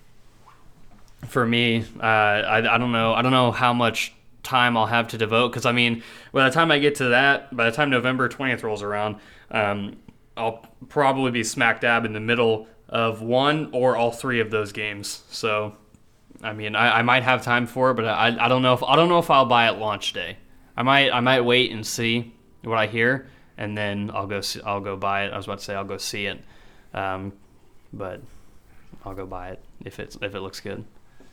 for me, uh, I I don't know. I don't know how much time I'll have to devote because I mean, by the time I get to that, by the time November twentieth rolls around, um, I'll probably be smack dab in the middle of one or all three of those games. So. I mean, I, I might have time for it, but I, I don't know if I don't know if I'll buy it launch day. I might I might wait and see what I hear, and then I'll go see, I'll go buy it. I was about to say I'll go see it, um, but I'll go buy it if it's if it looks good.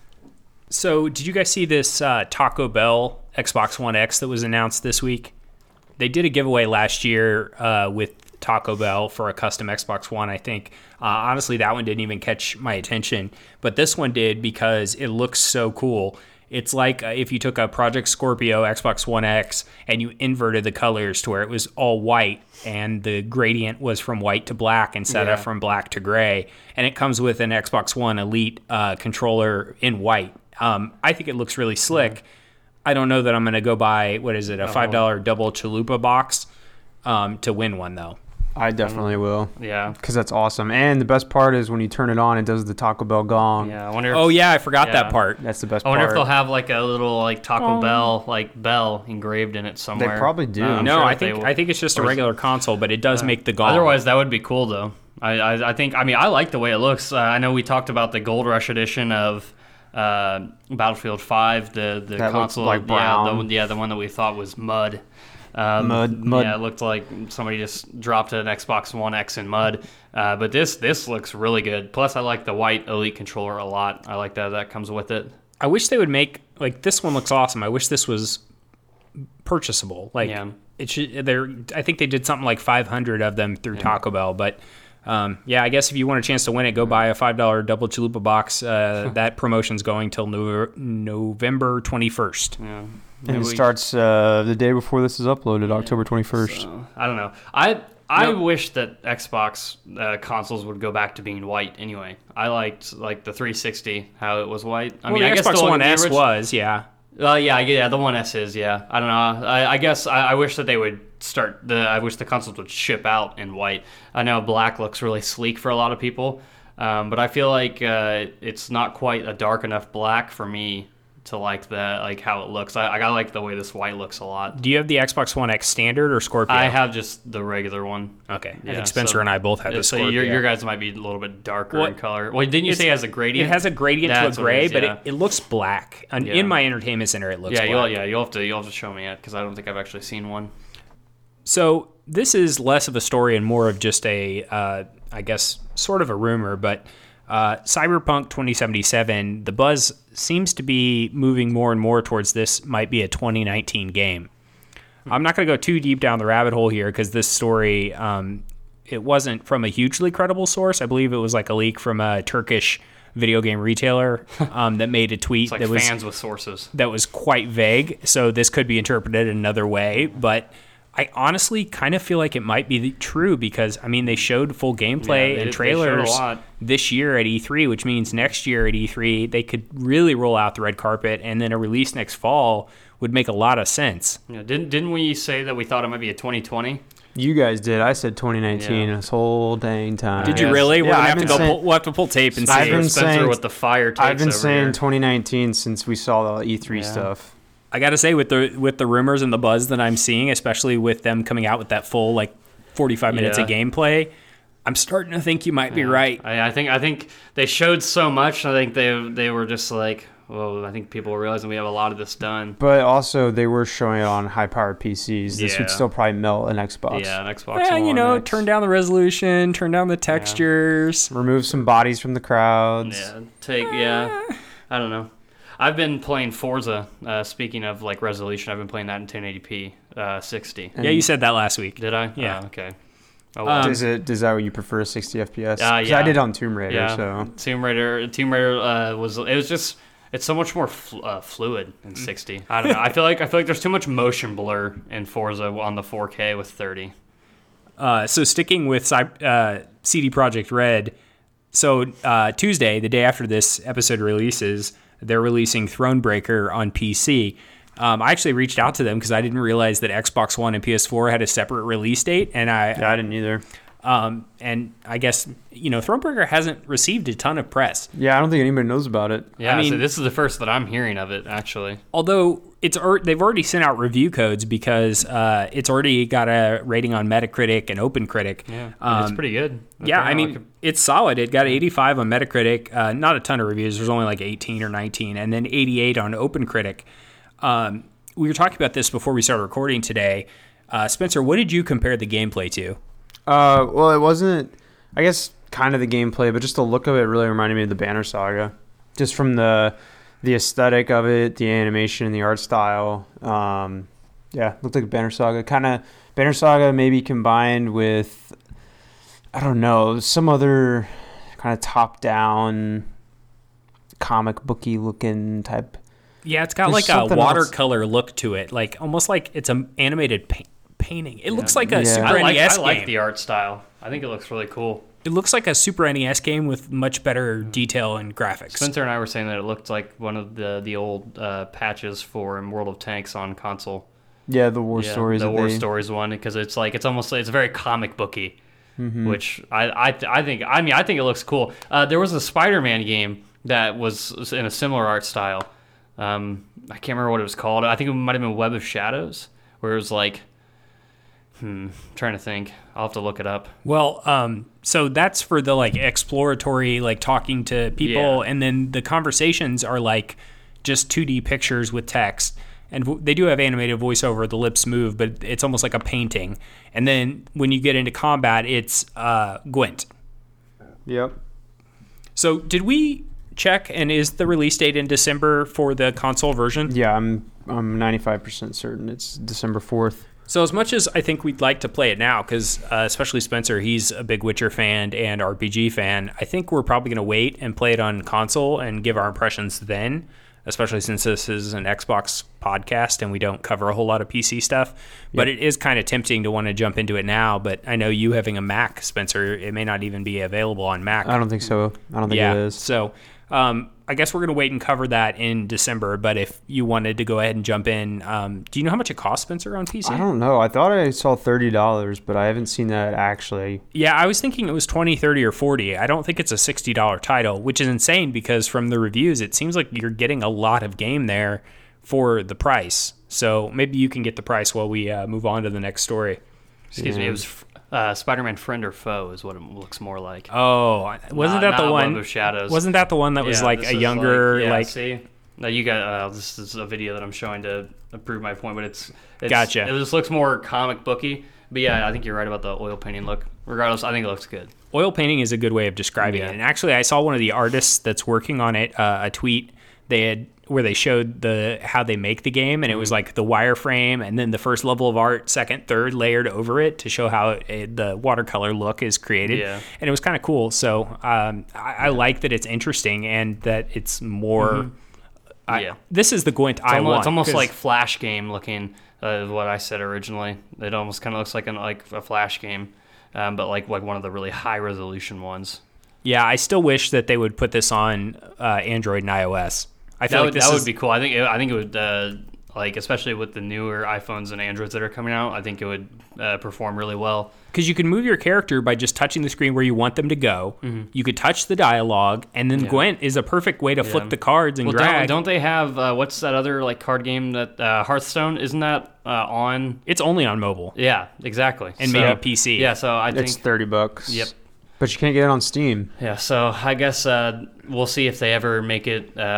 So, did you guys see this uh, Taco Bell Xbox One X that was announced this week? They did a giveaway last year uh, with Taco Bell for a custom Xbox One, I think. Uh, honestly, that one didn't even catch my attention, but this one did because it looks so cool. It's like uh, if you took a Project Scorpio Xbox One X and you inverted the colors to where it was all white and the gradient was from white to black instead yeah. of from black to gray. And it comes with an Xbox One Elite uh, controller in white. Um, I think it looks really slick. Mm-hmm. I don't know that I'm going to go buy, what is it, a five dollar double chalupa box um, to win one, though. I definitely will. Yeah. Because that's awesome. And the best part is when you turn it on, it does the Taco Bell gong. Yeah. I wonder if, oh, yeah, I forgot yeah. that part. That's the best I wonder part. if they'll have like a little like Taco oh. Bell like bell engraved in it somewhere. They probably do. Uh, no, sure I think I think it's just a regular console, but it does uh, make the gong. Otherwise, that would be cool, though. I, I, I think, I mean, I like the way it looks. Uh, I know we talked about the Gold Rush edition of uh, Battlefield five, the, the that console. Looks like brown. Yeah the, yeah, the one that we thought was mud. Um, mud, mud. Yeah, it looked like somebody just dropped an Xbox One X in mud. Uh, but this this looks really good. Plus, I like the white Elite controller a lot. I like that that comes with it. I wish they would make, like, this one looks awesome. I wish this was purchasable. Like, yeah. it should. They're. I think they did something like five hundred of them through yeah. Taco Bell. But um, yeah, I guess if you want a chance to win it, go buy a five dollar double chalupa box. Uh, that promotion's going till no- November twenty-first. Yeah. And it we, starts uh, the day before this is uploaded, yeah, October twenty-first. So, I don't know. I I no. wish that Xbox uh, consoles would go back to being white anyway. I liked like the three sixty, how it was white. I well, mean, the I Xbox guess the One the S orig- was, yeah. Uh, yeah, yeah, the One S is, yeah. I don't know. I, I guess I, I wish that they would start, the. I wish the consoles would ship out in white. I know black looks really sleek for a lot of people, um, but I feel like uh, it's not quite a dark enough black for me to like that, like how it looks. I, I like the way this white looks a lot. Do you have the Xbox One X standard or Scorpio? I have just the regular one. Okay. Yeah, I think Spencer so, and I both have the so Scorpio. Your, your guys might be a little bit darker well, in color. Well, didn't you say it has a gradient? It has a gradient That's to a gray, it is, but yeah. it, it looks black. And yeah. in my entertainment center, it looks yeah, black. You'll, yeah, you'll have to you'll have to show me it because I don't think I've actually seen one. So this is less of a story and more of just a, uh, I guess, sort of a rumor, but uh, Cyberpunk twenty seventy-seven, the buzz seems to be moving more and more towards this might be a twenty nineteen game. I'm not going to go too deep down the rabbit hole here because this story, um, it wasn't from a hugely credible source. I believe it was like a leak from a Turkish video game retailer um, that made a tweet it's like that was fans with sources that was quite vague. So this could be interpreted another way, but I honestly kind of feel like it might be true because, I mean, they showed full gameplay yeah, they, and trailers this year at E three, which means next year at E three, they could really roll out the red carpet, and then a release next fall would make a lot of sense. Yeah, didn't didn't we say that we thought it might be a twenty twenty? You guys did. I said twenty nineteen yeah. this whole dang time. Did you really? We're yeah, gonna have to go. saying, Pull, we'll have to pull tape and see. I've been Spencer saying, with the fire takes I've been over saying here. twenty nineteen since we saw the E three yeah. stuff. I gotta say, with the with the rumors and the buzz that I'm seeing, especially with them coming out with that full like forty-five minutes yeah. of gameplay, I'm starting to think you might be yeah. right. I, I think I think they showed so much. I think they they were just like, well, I think people are realizing we have a lot of this done. But also, they were showing it on high-powered P Cs. This Yeah. would still probably melt an Xbox. Yeah, an Xbox Yeah, One you know, X. turn down the resolution, turn down the textures. Remove some bodies from the crowds. Yeah, take yeah. I don't know. I've been playing Forza. Uh, speaking of like resolution, I've been playing that in ten eighty p, uh, sixty. Yeah, you said that last week. Did I? Yeah. Oh, okay. Oh, well. Um, Is it? Is that what you prefer, sixty F P S? Uh, 'Cause yeah. I did on Tomb Raider. yeah. So Tomb Raider. Tomb Raider uh, was. It was just. It's so much more fl- uh, fluid in sixty. I don't know. I feel like I feel like there's too much motion blur in Forza on the four K with thirty. Uh, so sticking with uh, C D Projekt Red, so uh, Tuesday, the day after this episode releases, they're releasing Thronebreaker on P C. Um, I actually reached out to them because I didn't realize that Xbox One and P S four had a separate release date, and I yeah, I didn't either. um, and I guess you know Thronebreaker hasn't received a ton of press. Yeah, I don't think anybody knows about it. Yeah, I mean- so this is the first that I'm hearing of it actually. Although it's ar- they've already sent out review codes because uh, it's already got a rating on Metacritic and OpenCritic. Yeah, Um, it's pretty good. Yeah, Okay, I mean, like it's solid. It got eighty-five on Metacritic. Uh, not a ton of reviews. There's only like eighteen or nineteen, and then eighty-eight on OpenCritic. Um, we were talking about this before we started recording today. Uh, Spencer, what did you compare the gameplay to? Uh, well, it wasn't. I guess kind of the gameplay, but just the look of it really reminded me of the Banner Saga, just from the the aesthetic of it, the animation, and the art style. Um, yeah, looked like Banner Saga. Kind of Banner Saga maybe combined with, I don't know, some other kind of top down comic booky looking type. Yeah, it's got There's like a something watercolor look to it, like almost like it's an animated pa- painting. It looks like a Yeah. Super I like, N E S I like game. the art style. I think it looks really cool. It looks like a Super N E S game with much better detail and graphics. Spencer and I were saying that it looked like one of the the old uh, patches for in World of Tanks on console. Yeah, the war Yeah, stories. the that War they- Stories one, because it's like it's almost it's very comic booky, Mm-hmm. which I, I I think I mean I think it looks cool. Uh, there was a Spider-Man game that was in a similar art style. Um, I can't remember what it was called. I think it might have been Web of Shadows, where it was like, hmm, trying to think. I'll have to look it up. Well, um, so that's for the like exploratory, like talking to people, Yeah. and then the conversations are like just two D pictures with text, and vo- they do have animated voiceover. The lips move, but it's almost like a painting. And then when you get into combat, it's uh, Gwent. Yep. So did we check? And is the release date in December for the console version? Yeah, I'm I'm ninety-five percent certain it's December fourth. So as much as I think we'd like to play it now, because uh, especially Spencer, he's a big Witcher fan and R P G fan, I think we're probably going to wait and play it on console and give our impressions then, especially since this is an Xbox podcast and we don't cover a whole lot of P C stuff. But Yep. it is kind of tempting to want to jump into it now, but I know you having a Mac, Spencer, it may not even be available on Mac. I don't think so. I don't think yeah, it is. so um, I guess we're going to wait and cover that in December, but if you wanted to go ahead and jump in, um, do you know how much it costs, Spencer, on P C? I don't know. I thought I saw thirty dollars, but I haven't seen that actually. Yeah, I was thinking it was twenty, thirty, or forty. I don't think it's a sixty dollars title, which is insane because from the reviews, it seems like you're getting a lot of game there for the price. So maybe you can get the price while we uh, move on to the next story. Excuse me, Yeah. it was uh, Spider-Man Friend or Foe is what it looks more like. Oh, wasn't Not- that the not one? Web of Shadows. Wasn't that the one that was Yeah, like this a is younger, yeah, like? see, now you got uh, this is a video that I'm showing to prove my point, but it's, it's Gotcha. It just looks more comic booky, but yeah, I think you're right about the oil painting look. Regardless, I think it looks good. Oil painting is a good way of describing Yeah. it. And actually, I saw one of the artists that's working on it, uh, a tweet they had where they showed the how they make the game, and it Mm-hmm. was like the wireframe, and then the first level of art, second, third layered over it to show how it, the watercolor look is created. Yeah. And it was kind of cool. So um, I, I like that it's interesting and that it's more. I, Yeah. This is the Gwent It's I almost, want. it's almost 'cause- like Flash game looking. Uh, what I said originally, it almost kind of looks like an like a Flash game, um, but like like one of the really high resolution ones. yeah. I still wish that they would put this on uh, Android and iOS. I feel That like would this that is, would be cool. I think it, I think it would uh, like especially with the newer iPhones and Androids that are coming out. I think it would uh, perform really well. because you can move your character by just touching the screen where you want them to go. You could touch the dialogue, and then Mm-hmm. Yeah. Gwent is a perfect way to Yeah. flip the cards and Well, drag. don't, don't they have uh, what's that other like card game that uh, Hearthstone? Isn't that uh, on? It's only on mobile Yeah, exactly. and So- maybe P C. Yeah, so I think It's thirty bucks. Yep. But you can't get it on Steam. yeah. So I guess uh, we'll see if they ever make it uh,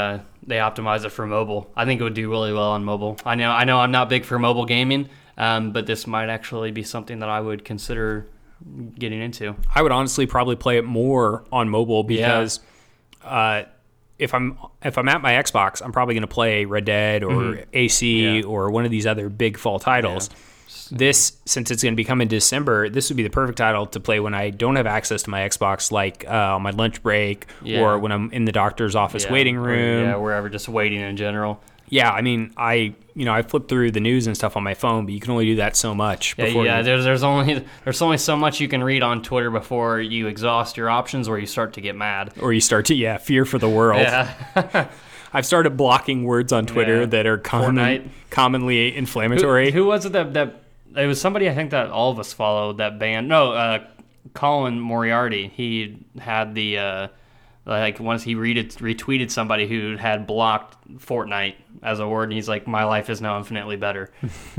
they optimize it for mobile. I think it would do really well on mobile. I know I know I'm not big for mobile gaming, um, but this might actually be something that I would consider getting into. I would honestly probably play it more on mobile because yeah. uh, if I'm if I'm at my Xbox, I'm probably going to play Red Dead or mm-hmm. A C yeah. or one of these other big fall titles. Yeah. This, since it's going to be coming in December, this would be the perfect title to play when I don't have access to my Xbox, like uh, on my lunch break yeah. or when I'm in the doctor's office yeah. waiting room. Or, yeah, wherever, just waiting in general. Yeah, I mean, I you know I flip through the news and stuff on my phone, but you can only do that so much. Yeah, before yeah. you... There's there's only there's only so much you can read on Twitter before you exhaust your options, or you start to get mad, or you start to yeah fear for the world. Yeah. I've started blocking words on Twitter yeah. that are common, commonly inflammatory. Who, who was it that that it was somebody I think that all of us followed that band? No, uh, Colin Moriarty. He had the. Uh, Like once he read it, retweeted somebody who had blocked Fortnite as a word, and he's like, "My life is now infinitely better."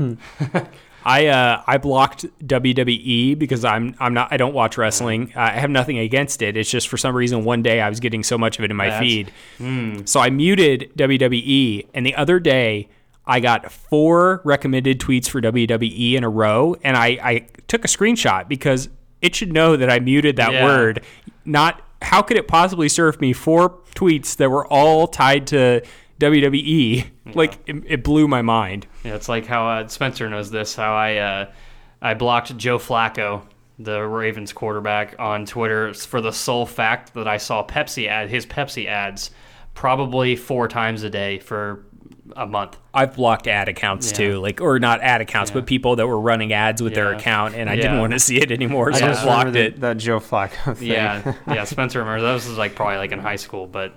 I uh, I blocked W W E because I'm I'm not I don't watch wrestling. I have nothing against it. It's just for some reason one day I was getting so much of it in my That's, feed, mm. so I muted W W E. And the other day I got four recommended tweets for W W E in a row, and I, I took a screenshot because it should know that I muted that yeah. word. Not how could it possibly serve me four tweets that were all tied to W W E? Yeah. Like, it, it blew my mind. Yeah, it's like how uh, Spencer knows this, how I uh, I blocked Joe Flacco, the Ravens quarterback, on Twitter for the sole fact that I saw Pepsi ad his Pepsi ads probably four times a day for a month. I've blocked ad accounts yeah. too, like or not ad accounts, yeah. but people that were running ads with yeah. their account, and I yeah. didn't want to see it anymore, so I, I blocked it. That, that Joe Flacco thing. Yeah, yeah. Spencer remembers that was like probably like in high school, but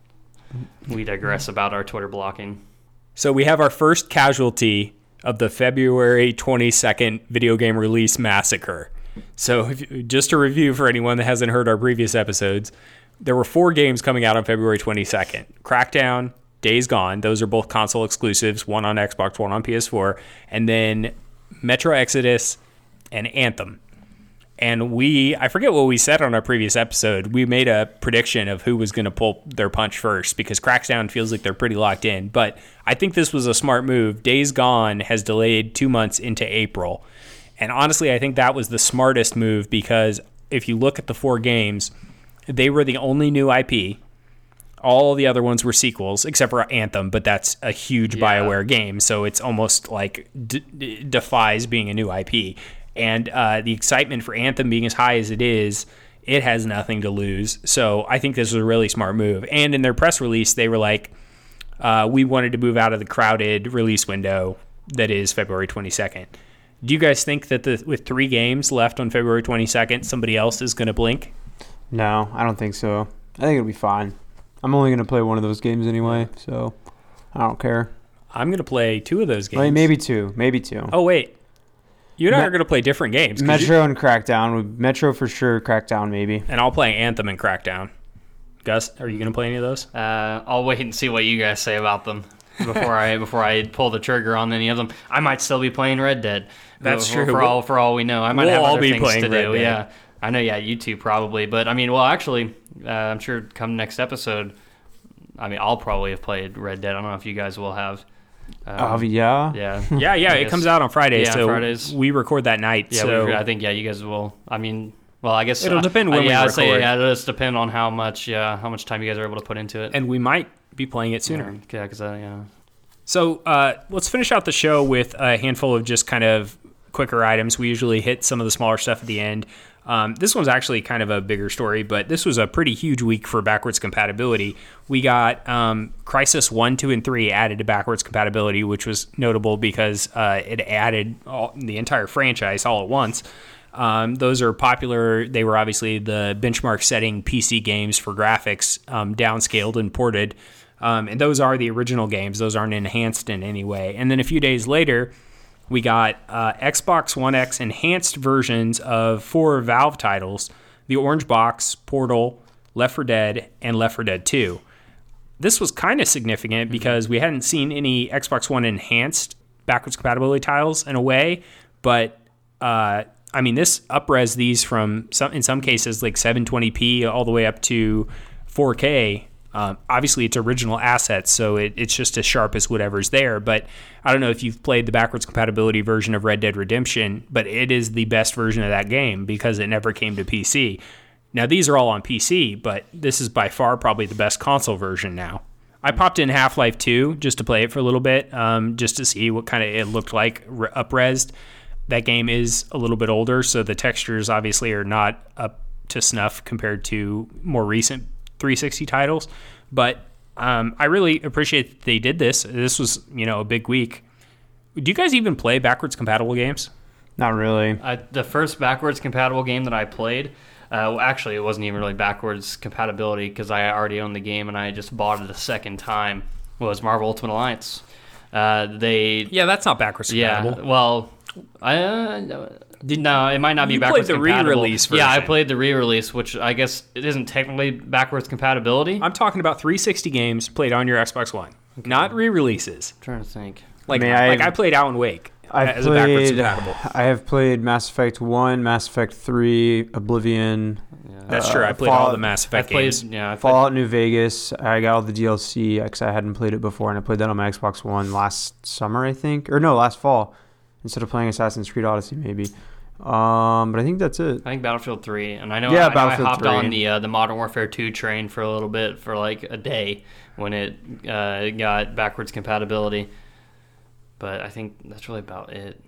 we digress about our Twitter blocking. So we have our first casualty of the February twenty-second video game release massacre. So if, just to review for anyone that hasn't heard our previous episodes, there were four games coming out on February twenty-second: Crackdown, Days Gone, those are both console exclusives, one on Xbox, one on P S four, and then Metro Exodus and Anthem. And we, I forget what we said on our previous episode, we made a prediction of who was going to pull their punch first because Crackdown feels like they're pretty locked in. But I think this was a smart move. Days Gone has delayed two months into April. And honestly, I think that was the smartest move because if you look at the four games, they were the only new I P. All the other ones were sequels, except for Anthem, but that's a huge yeah. BioWare game, so it's almost like d- d- defies being a new I P. And uh, the excitement for Anthem being as high as it is, it has nothing to lose. So I think this was a really smart move. And in their press release, they were like, uh, we wanted to move out of the crowded release window that is February twenty-second. Do you guys think that the, with three games left on February twenty-second, somebody else is going to blink? No, I don't think so. I think it'll be fine. I'm only going to play one of those games anyway, so I don't care. I'm going to play two of those games. Wait, maybe two. Maybe two. Oh, wait. You and I Me- are going to play different games. Metro you... and Crackdown. Metro for sure, Crackdown maybe. And I'll play Anthem and Crackdown. Gus, are you going to play any of those? Uh, I'll wait and see what you guys say about them before I before I pull the trigger on any of them. I might still be playing Red Dead. That's for, true. For we'll, all for all we know, I might we'll have all other be things playing to Red do. Dead. Yeah, I know. Yeah, you two probably, but I mean, well, actually, uh, I'm sure come next episode. I mean, I'll probably have played Red Dead. I don't know if you guys will have. Um, uh, yeah. Yeah. yeah, yeah. It comes out on Fridays, yeah, so Fridays. we record that night. Yeah, so we, I think, yeah, you guys will. I mean, well, I guess. It'll depend when uh, we yeah, record. I'd say, yeah, it'll just depend on how much, yeah, how much time you guys are able to put into it. And we might be playing it sooner. Yeah, because, uh, yeah. So uh, let's finish out the show with a handful of just kind of quicker items. We usually hit some of the smaller stuff at the end. Um, this one's actually kind of a bigger story, but this was a pretty huge week for backwards compatibility. We got um, Crysis one, two, and three added to backwards compatibility, which was notable because uh, it added all, the entire franchise all at once. Um, those are popular. They were obviously the benchmark-setting P C games for graphics, um, downscaled and ported. Um, and those are the original games. Those aren't enhanced in any way. And then a few days later, we got uh, Xbox One X enhanced versions of four Valve titles: The Orange Box, Portal, Left four Dead, and Left four Dead two. This was kind of significant because we hadn't seen any Xbox One enhanced backwards compatibility titles in a way, but uh, I mean, this up-res these from some in some cases like seven twenty p all the way up to four K Um, obviously, it's original assets, so it, it's just as sharp as whatever's there. But I don't know if you've played the backwards compatibility version of Red Dead Redemption, but it is the best version of that game because it never came to P C. Now, these are all on P C, but this is by far probably the best console version now. I popped in Half-Life two just to play it for a little bit, um, just to see what kind of it looked like up-resed. That game is a little bit older, so the textures obviously are not up to snuff compared to more recent three sixty titles. But um, I really appreciate that they did this. This was, you know, a big week. Do you guys even play backwards compatible games? Not really. Uh, the first backwards compatible game that I played, uh, well, actually, it wasn't even really backwards compatibility because I already owned the game and I just bought it a second time, was Marvel Ultimate Alliance. Uh, they Yeah, that's not backwards compatible. Yeah, well, I, uh, Did, no, it might not be you backwards played the compatible. re-release version. Yeah, I played the re-release, which I guess it isn't technically backwards compatibility. I'm talking about three sixty games played on your Xbox One, not re-releases. I'm trying to think. Like, I mean, like I've- I played Alan Wake I've as a backwards played. compatible. I have played Mass Effect One, Mass Effect Three, Oblivion, That's uh, true. I played all Fallout- the Mass I Effect played, games. yeah, I played, Fallout New Vegas. I got all the D L C because I hadn't played it before, and I played that on my Xbox One last summer, I think, or no, last fall. Instead of playing Assassin's Creed Odyssey, maybe. Um, but I think that's it. I think Battlefield three, and I know, Yeah, I, I, know I Battlefield hopped three. on the uh, the Modern Warfare two train for a little bit for like a day when it uh, got backwards compatibility. But I think that's really about it.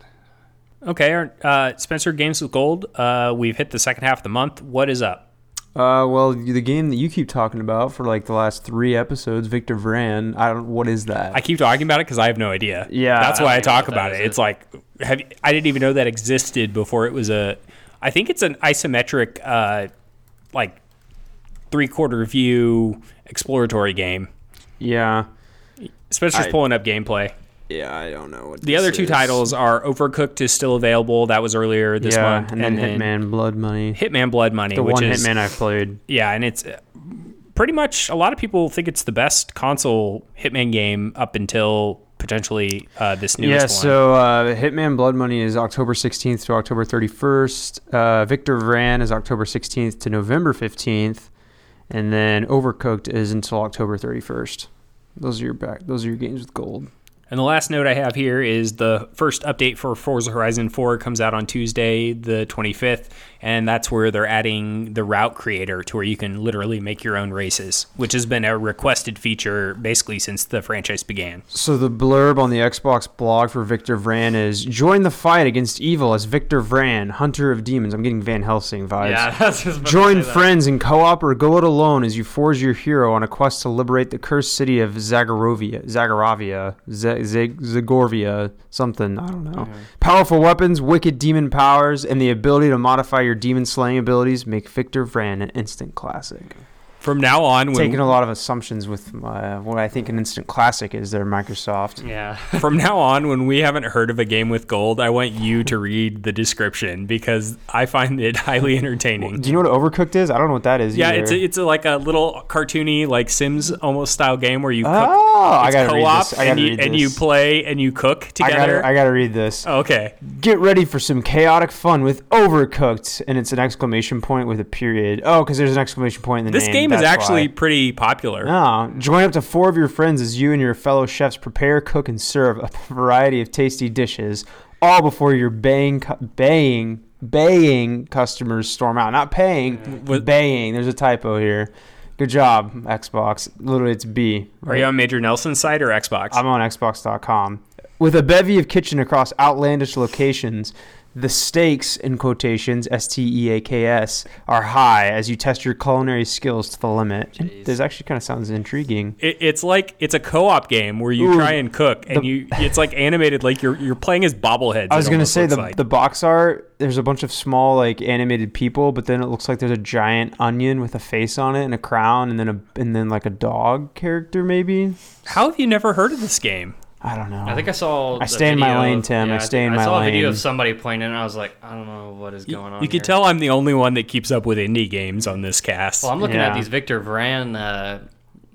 Okay, our, uh, Spencer, Games with Gold. Uh, we've hit the second half of the month. What is up? Uh, well, the game that you keep talking about for like the last three episodes, Victor Vran. I don't. What is that? I keep talking about it because I have no idea. Yeah, that's I why I don't even talk know what about that it. is. It's like, have I didn't even know that existed before it was a. I think it's an isometric, uh, like three quarter view exploratory game. yeah. Spencer's I- pulling up gameplay. Yeah, I don't know what The other two titles are Overcooked is still available. That was earlier this yeah, month, and then Hitman Blood Money. Hitman Blood Money, The which one is Hitman I've played. yeah, and it's uh, pretty much a lot of people think it's the best console Hitman game up until potentially uh, this newest Yeah, one. so uh, Hitman Blood Money is October sixteenth to October thirty-first. Uh, Victor Vran is October sixteenth to November fifteenth, and then Overcooked is until October thirty-first. Those are your back. Those are your games with gold. And the last note I have here is the first update for Forza Horizon four comes out on Tuesday, the twenty-fifth, and that's where they're adding the route creator to where you can literally make your own races, which has been a requested feature basically since the franchise began. So the blurb on the Xbox blog for Victor Vran is, join the fight against evil as Victor Vran, hunter of demons. I'm getting Van Helsing vibes. Yeah, that's just about to Join say that. friends in co-op or go it alone as you forge your hero on a quest to liberate the cursed city of Zagarovia, Zagaravia, Z- Z- Zagorvia, something, I don't know. Powerful weapons, wicked demon powers, and the ability to modify your demon slaying abilities make Victor Vran an instant classic. From now on, when Taking a lot of assumptions with uh, what I think an instant classic is there, Microsoft. Yeah. From now on, when we haven't heard of a game with gold, I want you to read the description because I find it highly entertaining. Do you know what Overcooked is? I don't know what that is Yeah, either. it's a, it's a, like a little cartoony, like Sims almost style game where you cook. Oh, I it's gotta read co-op, this. I and, gotta you, read and this. you play and you cook I together. gotta, I gotta read this. Oh, okay. Get ready for some chaotic fun with Overcooked, and it's an exclamation point with a period. Oh, because there's an exclamation point in the This name. game is that's actually why. pretty popular. No, join up to four of your friends as you and your fellow chefs prepare, cook, and serve a variety of tasty dishes, all before your baying, cu- baying, baying customers storm out. Not paying, What- baying. There's a typo here. Good job, Xbox. Literally, it's B. Are you on Major Nelson's site or Xbox? I'm on Xbox dot com. With a bevy of kitchen across outlandish locations, the stakes, in quotations, S T E A K S, are high as you test your culinary skills to the limit. Jeez. This actually kind of sounds intriguing. It, it's like it's a co-op game where you Ooh, try and cook, and the- you it's like animated, like you're you're playing as bobbleheads. I was it gonna almost say looks the like. the box art. There's a bunch of small like animated people, but then it looks like there's a giant onion with a face on it and a crown, and then a and then like a dog character maybe. How have you never heard of this game? I don't know. I think I saw. I a stay in my video lane, of- Tim. I yeah, stay in I my saw a video lane. of somebody playing it, and I was like, I don't know what is going on. You here. can tell I'm the only one that keeps up with indie games on this cast. Well, I'm looking Yeah. at these Victor Vran uh,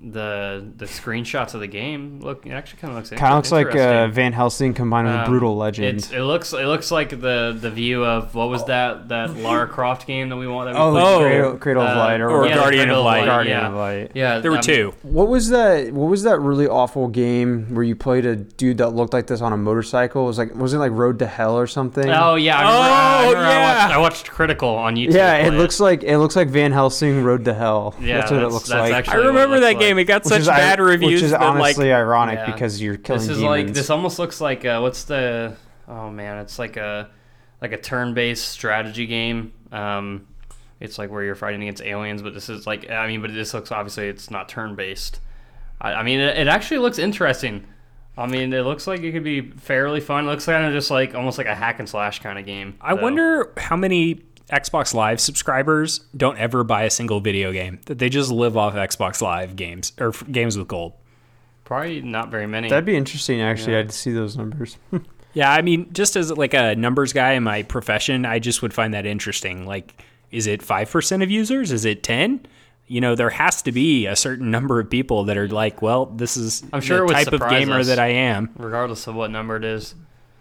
the the screenshots of the game look it actually kind of looks Kind of looks like uh, interesting. Van Helsing combined with Um, Brutal Legend. It's, it looks it looks like the the view of what was that that Lara Croft game that we want that we oh, played? Oh, Cradle, Cradle of Uh, Light or, or yeah, Guardian Cradle of Light. Guardian yeah. of Light. Yeah, There were um, two. What was that? What was that really awful game where you played a dude that looked like this on a motorcycle? It was like was it like Road to Hell or something? Oh yeah, I remember, Oh, I, remember I, yeah. watched, I watched Critical on YouTube. yeah, it play looks like it looks like Van Helsing Road to Hell. Yeah, that's what it that's- looks that's like. actually- I what it remember looks that like. game. It got which such is bad ir- reviews. Which is that, honestly like, ironic Yeah. because you're killing This is demons. like this almost looks like uh, what's the oh man, it's like a like a turn-based strategy game. Um, it's like where you're fighting against aliens, but this is like I mean, but this looks obviously it's not turn-based. I, I mean, it, it actually looks interesting. I mean, it looks like it could be fairly fun. It looks kind of just like almost like a hack and slash kind of game. I though. wonder how many Xbox Live subscribers don't ever buy a single video game, that they just live off Xbox Live games or f- games with gold. Probably not very many. That'd be interesting. Actually, Yeah. I'd see those numbers. Yeah, I mean, just as like a numbers guy in my profession, I just would find that interesting. Like, is it five percent of users? Is it ten? You know, there has to be a certain number of people that are like, well, this is I'm sure it the would type of surprise gamer us. that I am. regardless of what number it is.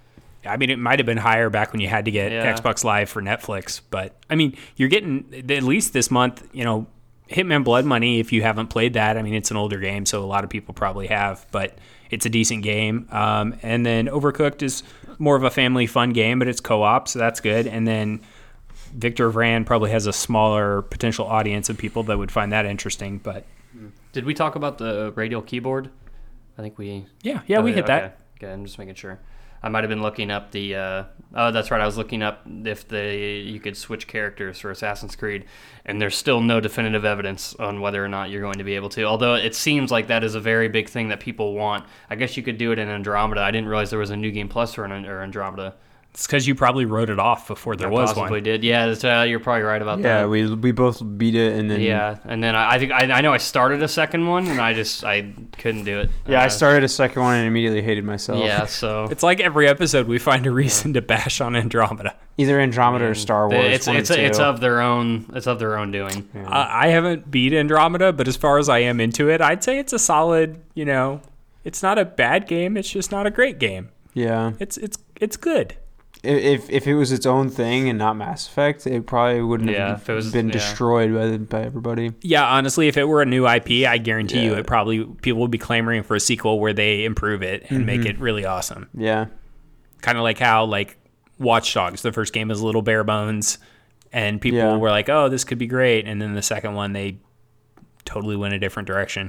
I mean, it might have been higher back when you had to get Yeah. Xbox Live for Netflix, but I mean, you're getting at least this month, you know, Hitman Blood Money. If you haven't played that, I mean, it's an older game, so a lot of people probably have, but it's a decent game. Um, and then Overcooked is more of a family fun game, but it's co-op, so that's good. And then Victor Vran probably has a smaller potential audience of people that would find that interesting, but Did we talk about the radial keyboard? I think we. yeah, yeah, we Oh, hit okay. that. Okay, I'm just making sure. I might have been looking up the. Uh, oh, that's right. I was looking up if the you could switch characters for Assassin's Creed, and there's still no definitive evidence on whether or not you're going to be able to. Although it seems like that is a very big thing that people want. I guess you could do it in Andromeda. I didn't realize there was a new game plus for an, or Andromeda. It's because you probably wrote it off before there I was possibly one. did. Yeah, that's, uh, you're probably right about yeah, that. we we both beat it, and then Yeah, and then I, I think I, I know I started a second one, and I just I couldn't do it. yeah. I Uh, started a second one and immediately hated myself. Yeah, so It's like every episode we find a reason to bash on Andromeda. either Andromeda or Star Wars. It's one it's and it's two. of their own. It's of their own doing. Yeah. I I haven't beat Andromeda, but as far as I am into it, I'd say it's a solid, you know, it's not a bad game, it's just not a great game. yeah. It's it's it's good. If if it was its own thing and not Mass Effect, it probably wouldn't Yeah, have if it was- been yeah. destroyed by the, by everybody. Yeah, honestly, if it were a new I P, I guarantee you Yeah. it probably people would be clamoring for a sequel where they improve it and make Mhm. it really awesome. Yeah. Kind of like how like Watch Dogs, the first game was a little bare bones and people Yeah. were like, "Oh, this could be great." And then the second one they totally went a different direction.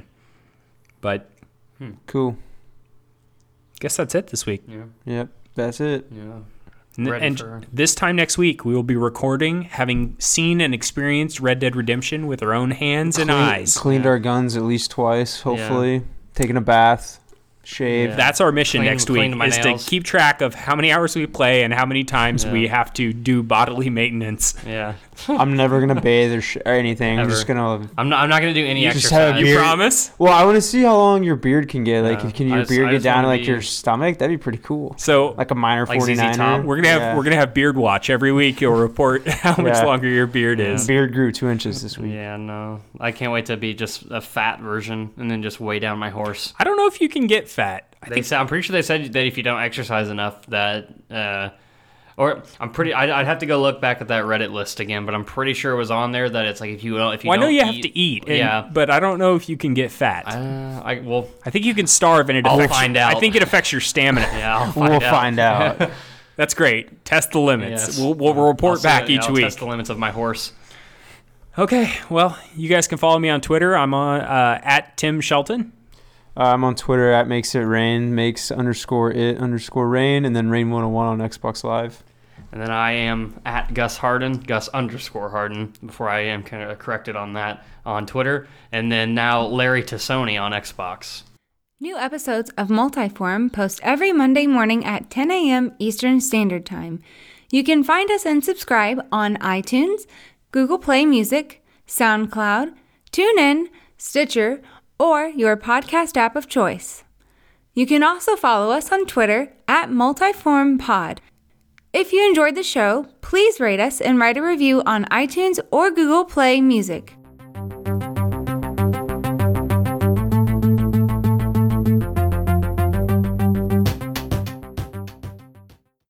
But Cool. guess that's it this week. Yeah, Yep. That's it. yeah. N- Ready and for- this time next week, we will be recording, having seen and experienced Red Dead Redemption with our own hands and Clean- eyes. Cleaned Yeah. our guns at least twice, hopefully. Taking a bath, shaved. Yeah. That's our mission Clean- next week, cleaned my is nails. to keep track of how many hours we play and how many times Yeah. we have to do bodily maintenance. Yeah, I'm never gonna bathe or, sh- or anything. I'm Ever. just gonna. I'm not. I'm not gonna do any You just exercise. have a You beard. promise? Well, I want to see how long your beard can get. Like, Yeah. can I your just- beard I get just down to wanna like be- your stomach? That'd be pretty cool. So Like a minor Like Z Z forty-niner. Top? we're gonna have Yeah. we're gonna have beard watch every week. You'll report how much Yeah. longer your beard Yeah. is. Beard grew two inches this week. Yeah, no. I can't wait to be just a fat version and then just weigh down my horse. I don't know if you can get fat. I They think said, I'm pretty sure they said that if you don't exercise enough, that, uh, or I'm pretty. I'd, I'd have to go look back at that Reddit list again, but I'm pretty sure it was on there that it's like if you don't, if you well, I know don't you eat, have to eat, and- yeah. but I don't know if you can get fat. Uh, I well, I think you can starve, and it I'll affects. find I out. think it affects your stamina. yeah, I'll find We'll out. find out. That's great. Test the limits. Yes. We'll, we'll report I'll see back it, yeah, each I'll week. Test the limits of my horse. Okay. Well, you guys can follow me on Twitter. I'm on uh, at Tim Shelton. Uh, I'm on Twitter at makes it rain, makes underscore it underscore rain, and then rain one oh one on Xbox Live. And then I am at Gus Harden, Gus underscore Harden, before I am kind of corrected on that on Twitter. And then now Larry Tassoni on Xbox. New episodes of Multiform post every Monday morning at ten a.m. Eastern Standard Time. You can find us and subscribe on iTunes, Google Play Music, SoundCloud, TuneIn, Stitcher, or your podcast app of choice. You can also follow us on Twitter at MultiformPod. If you enjoyed the show, please rate us and write a review on iTunes or Google Play Music.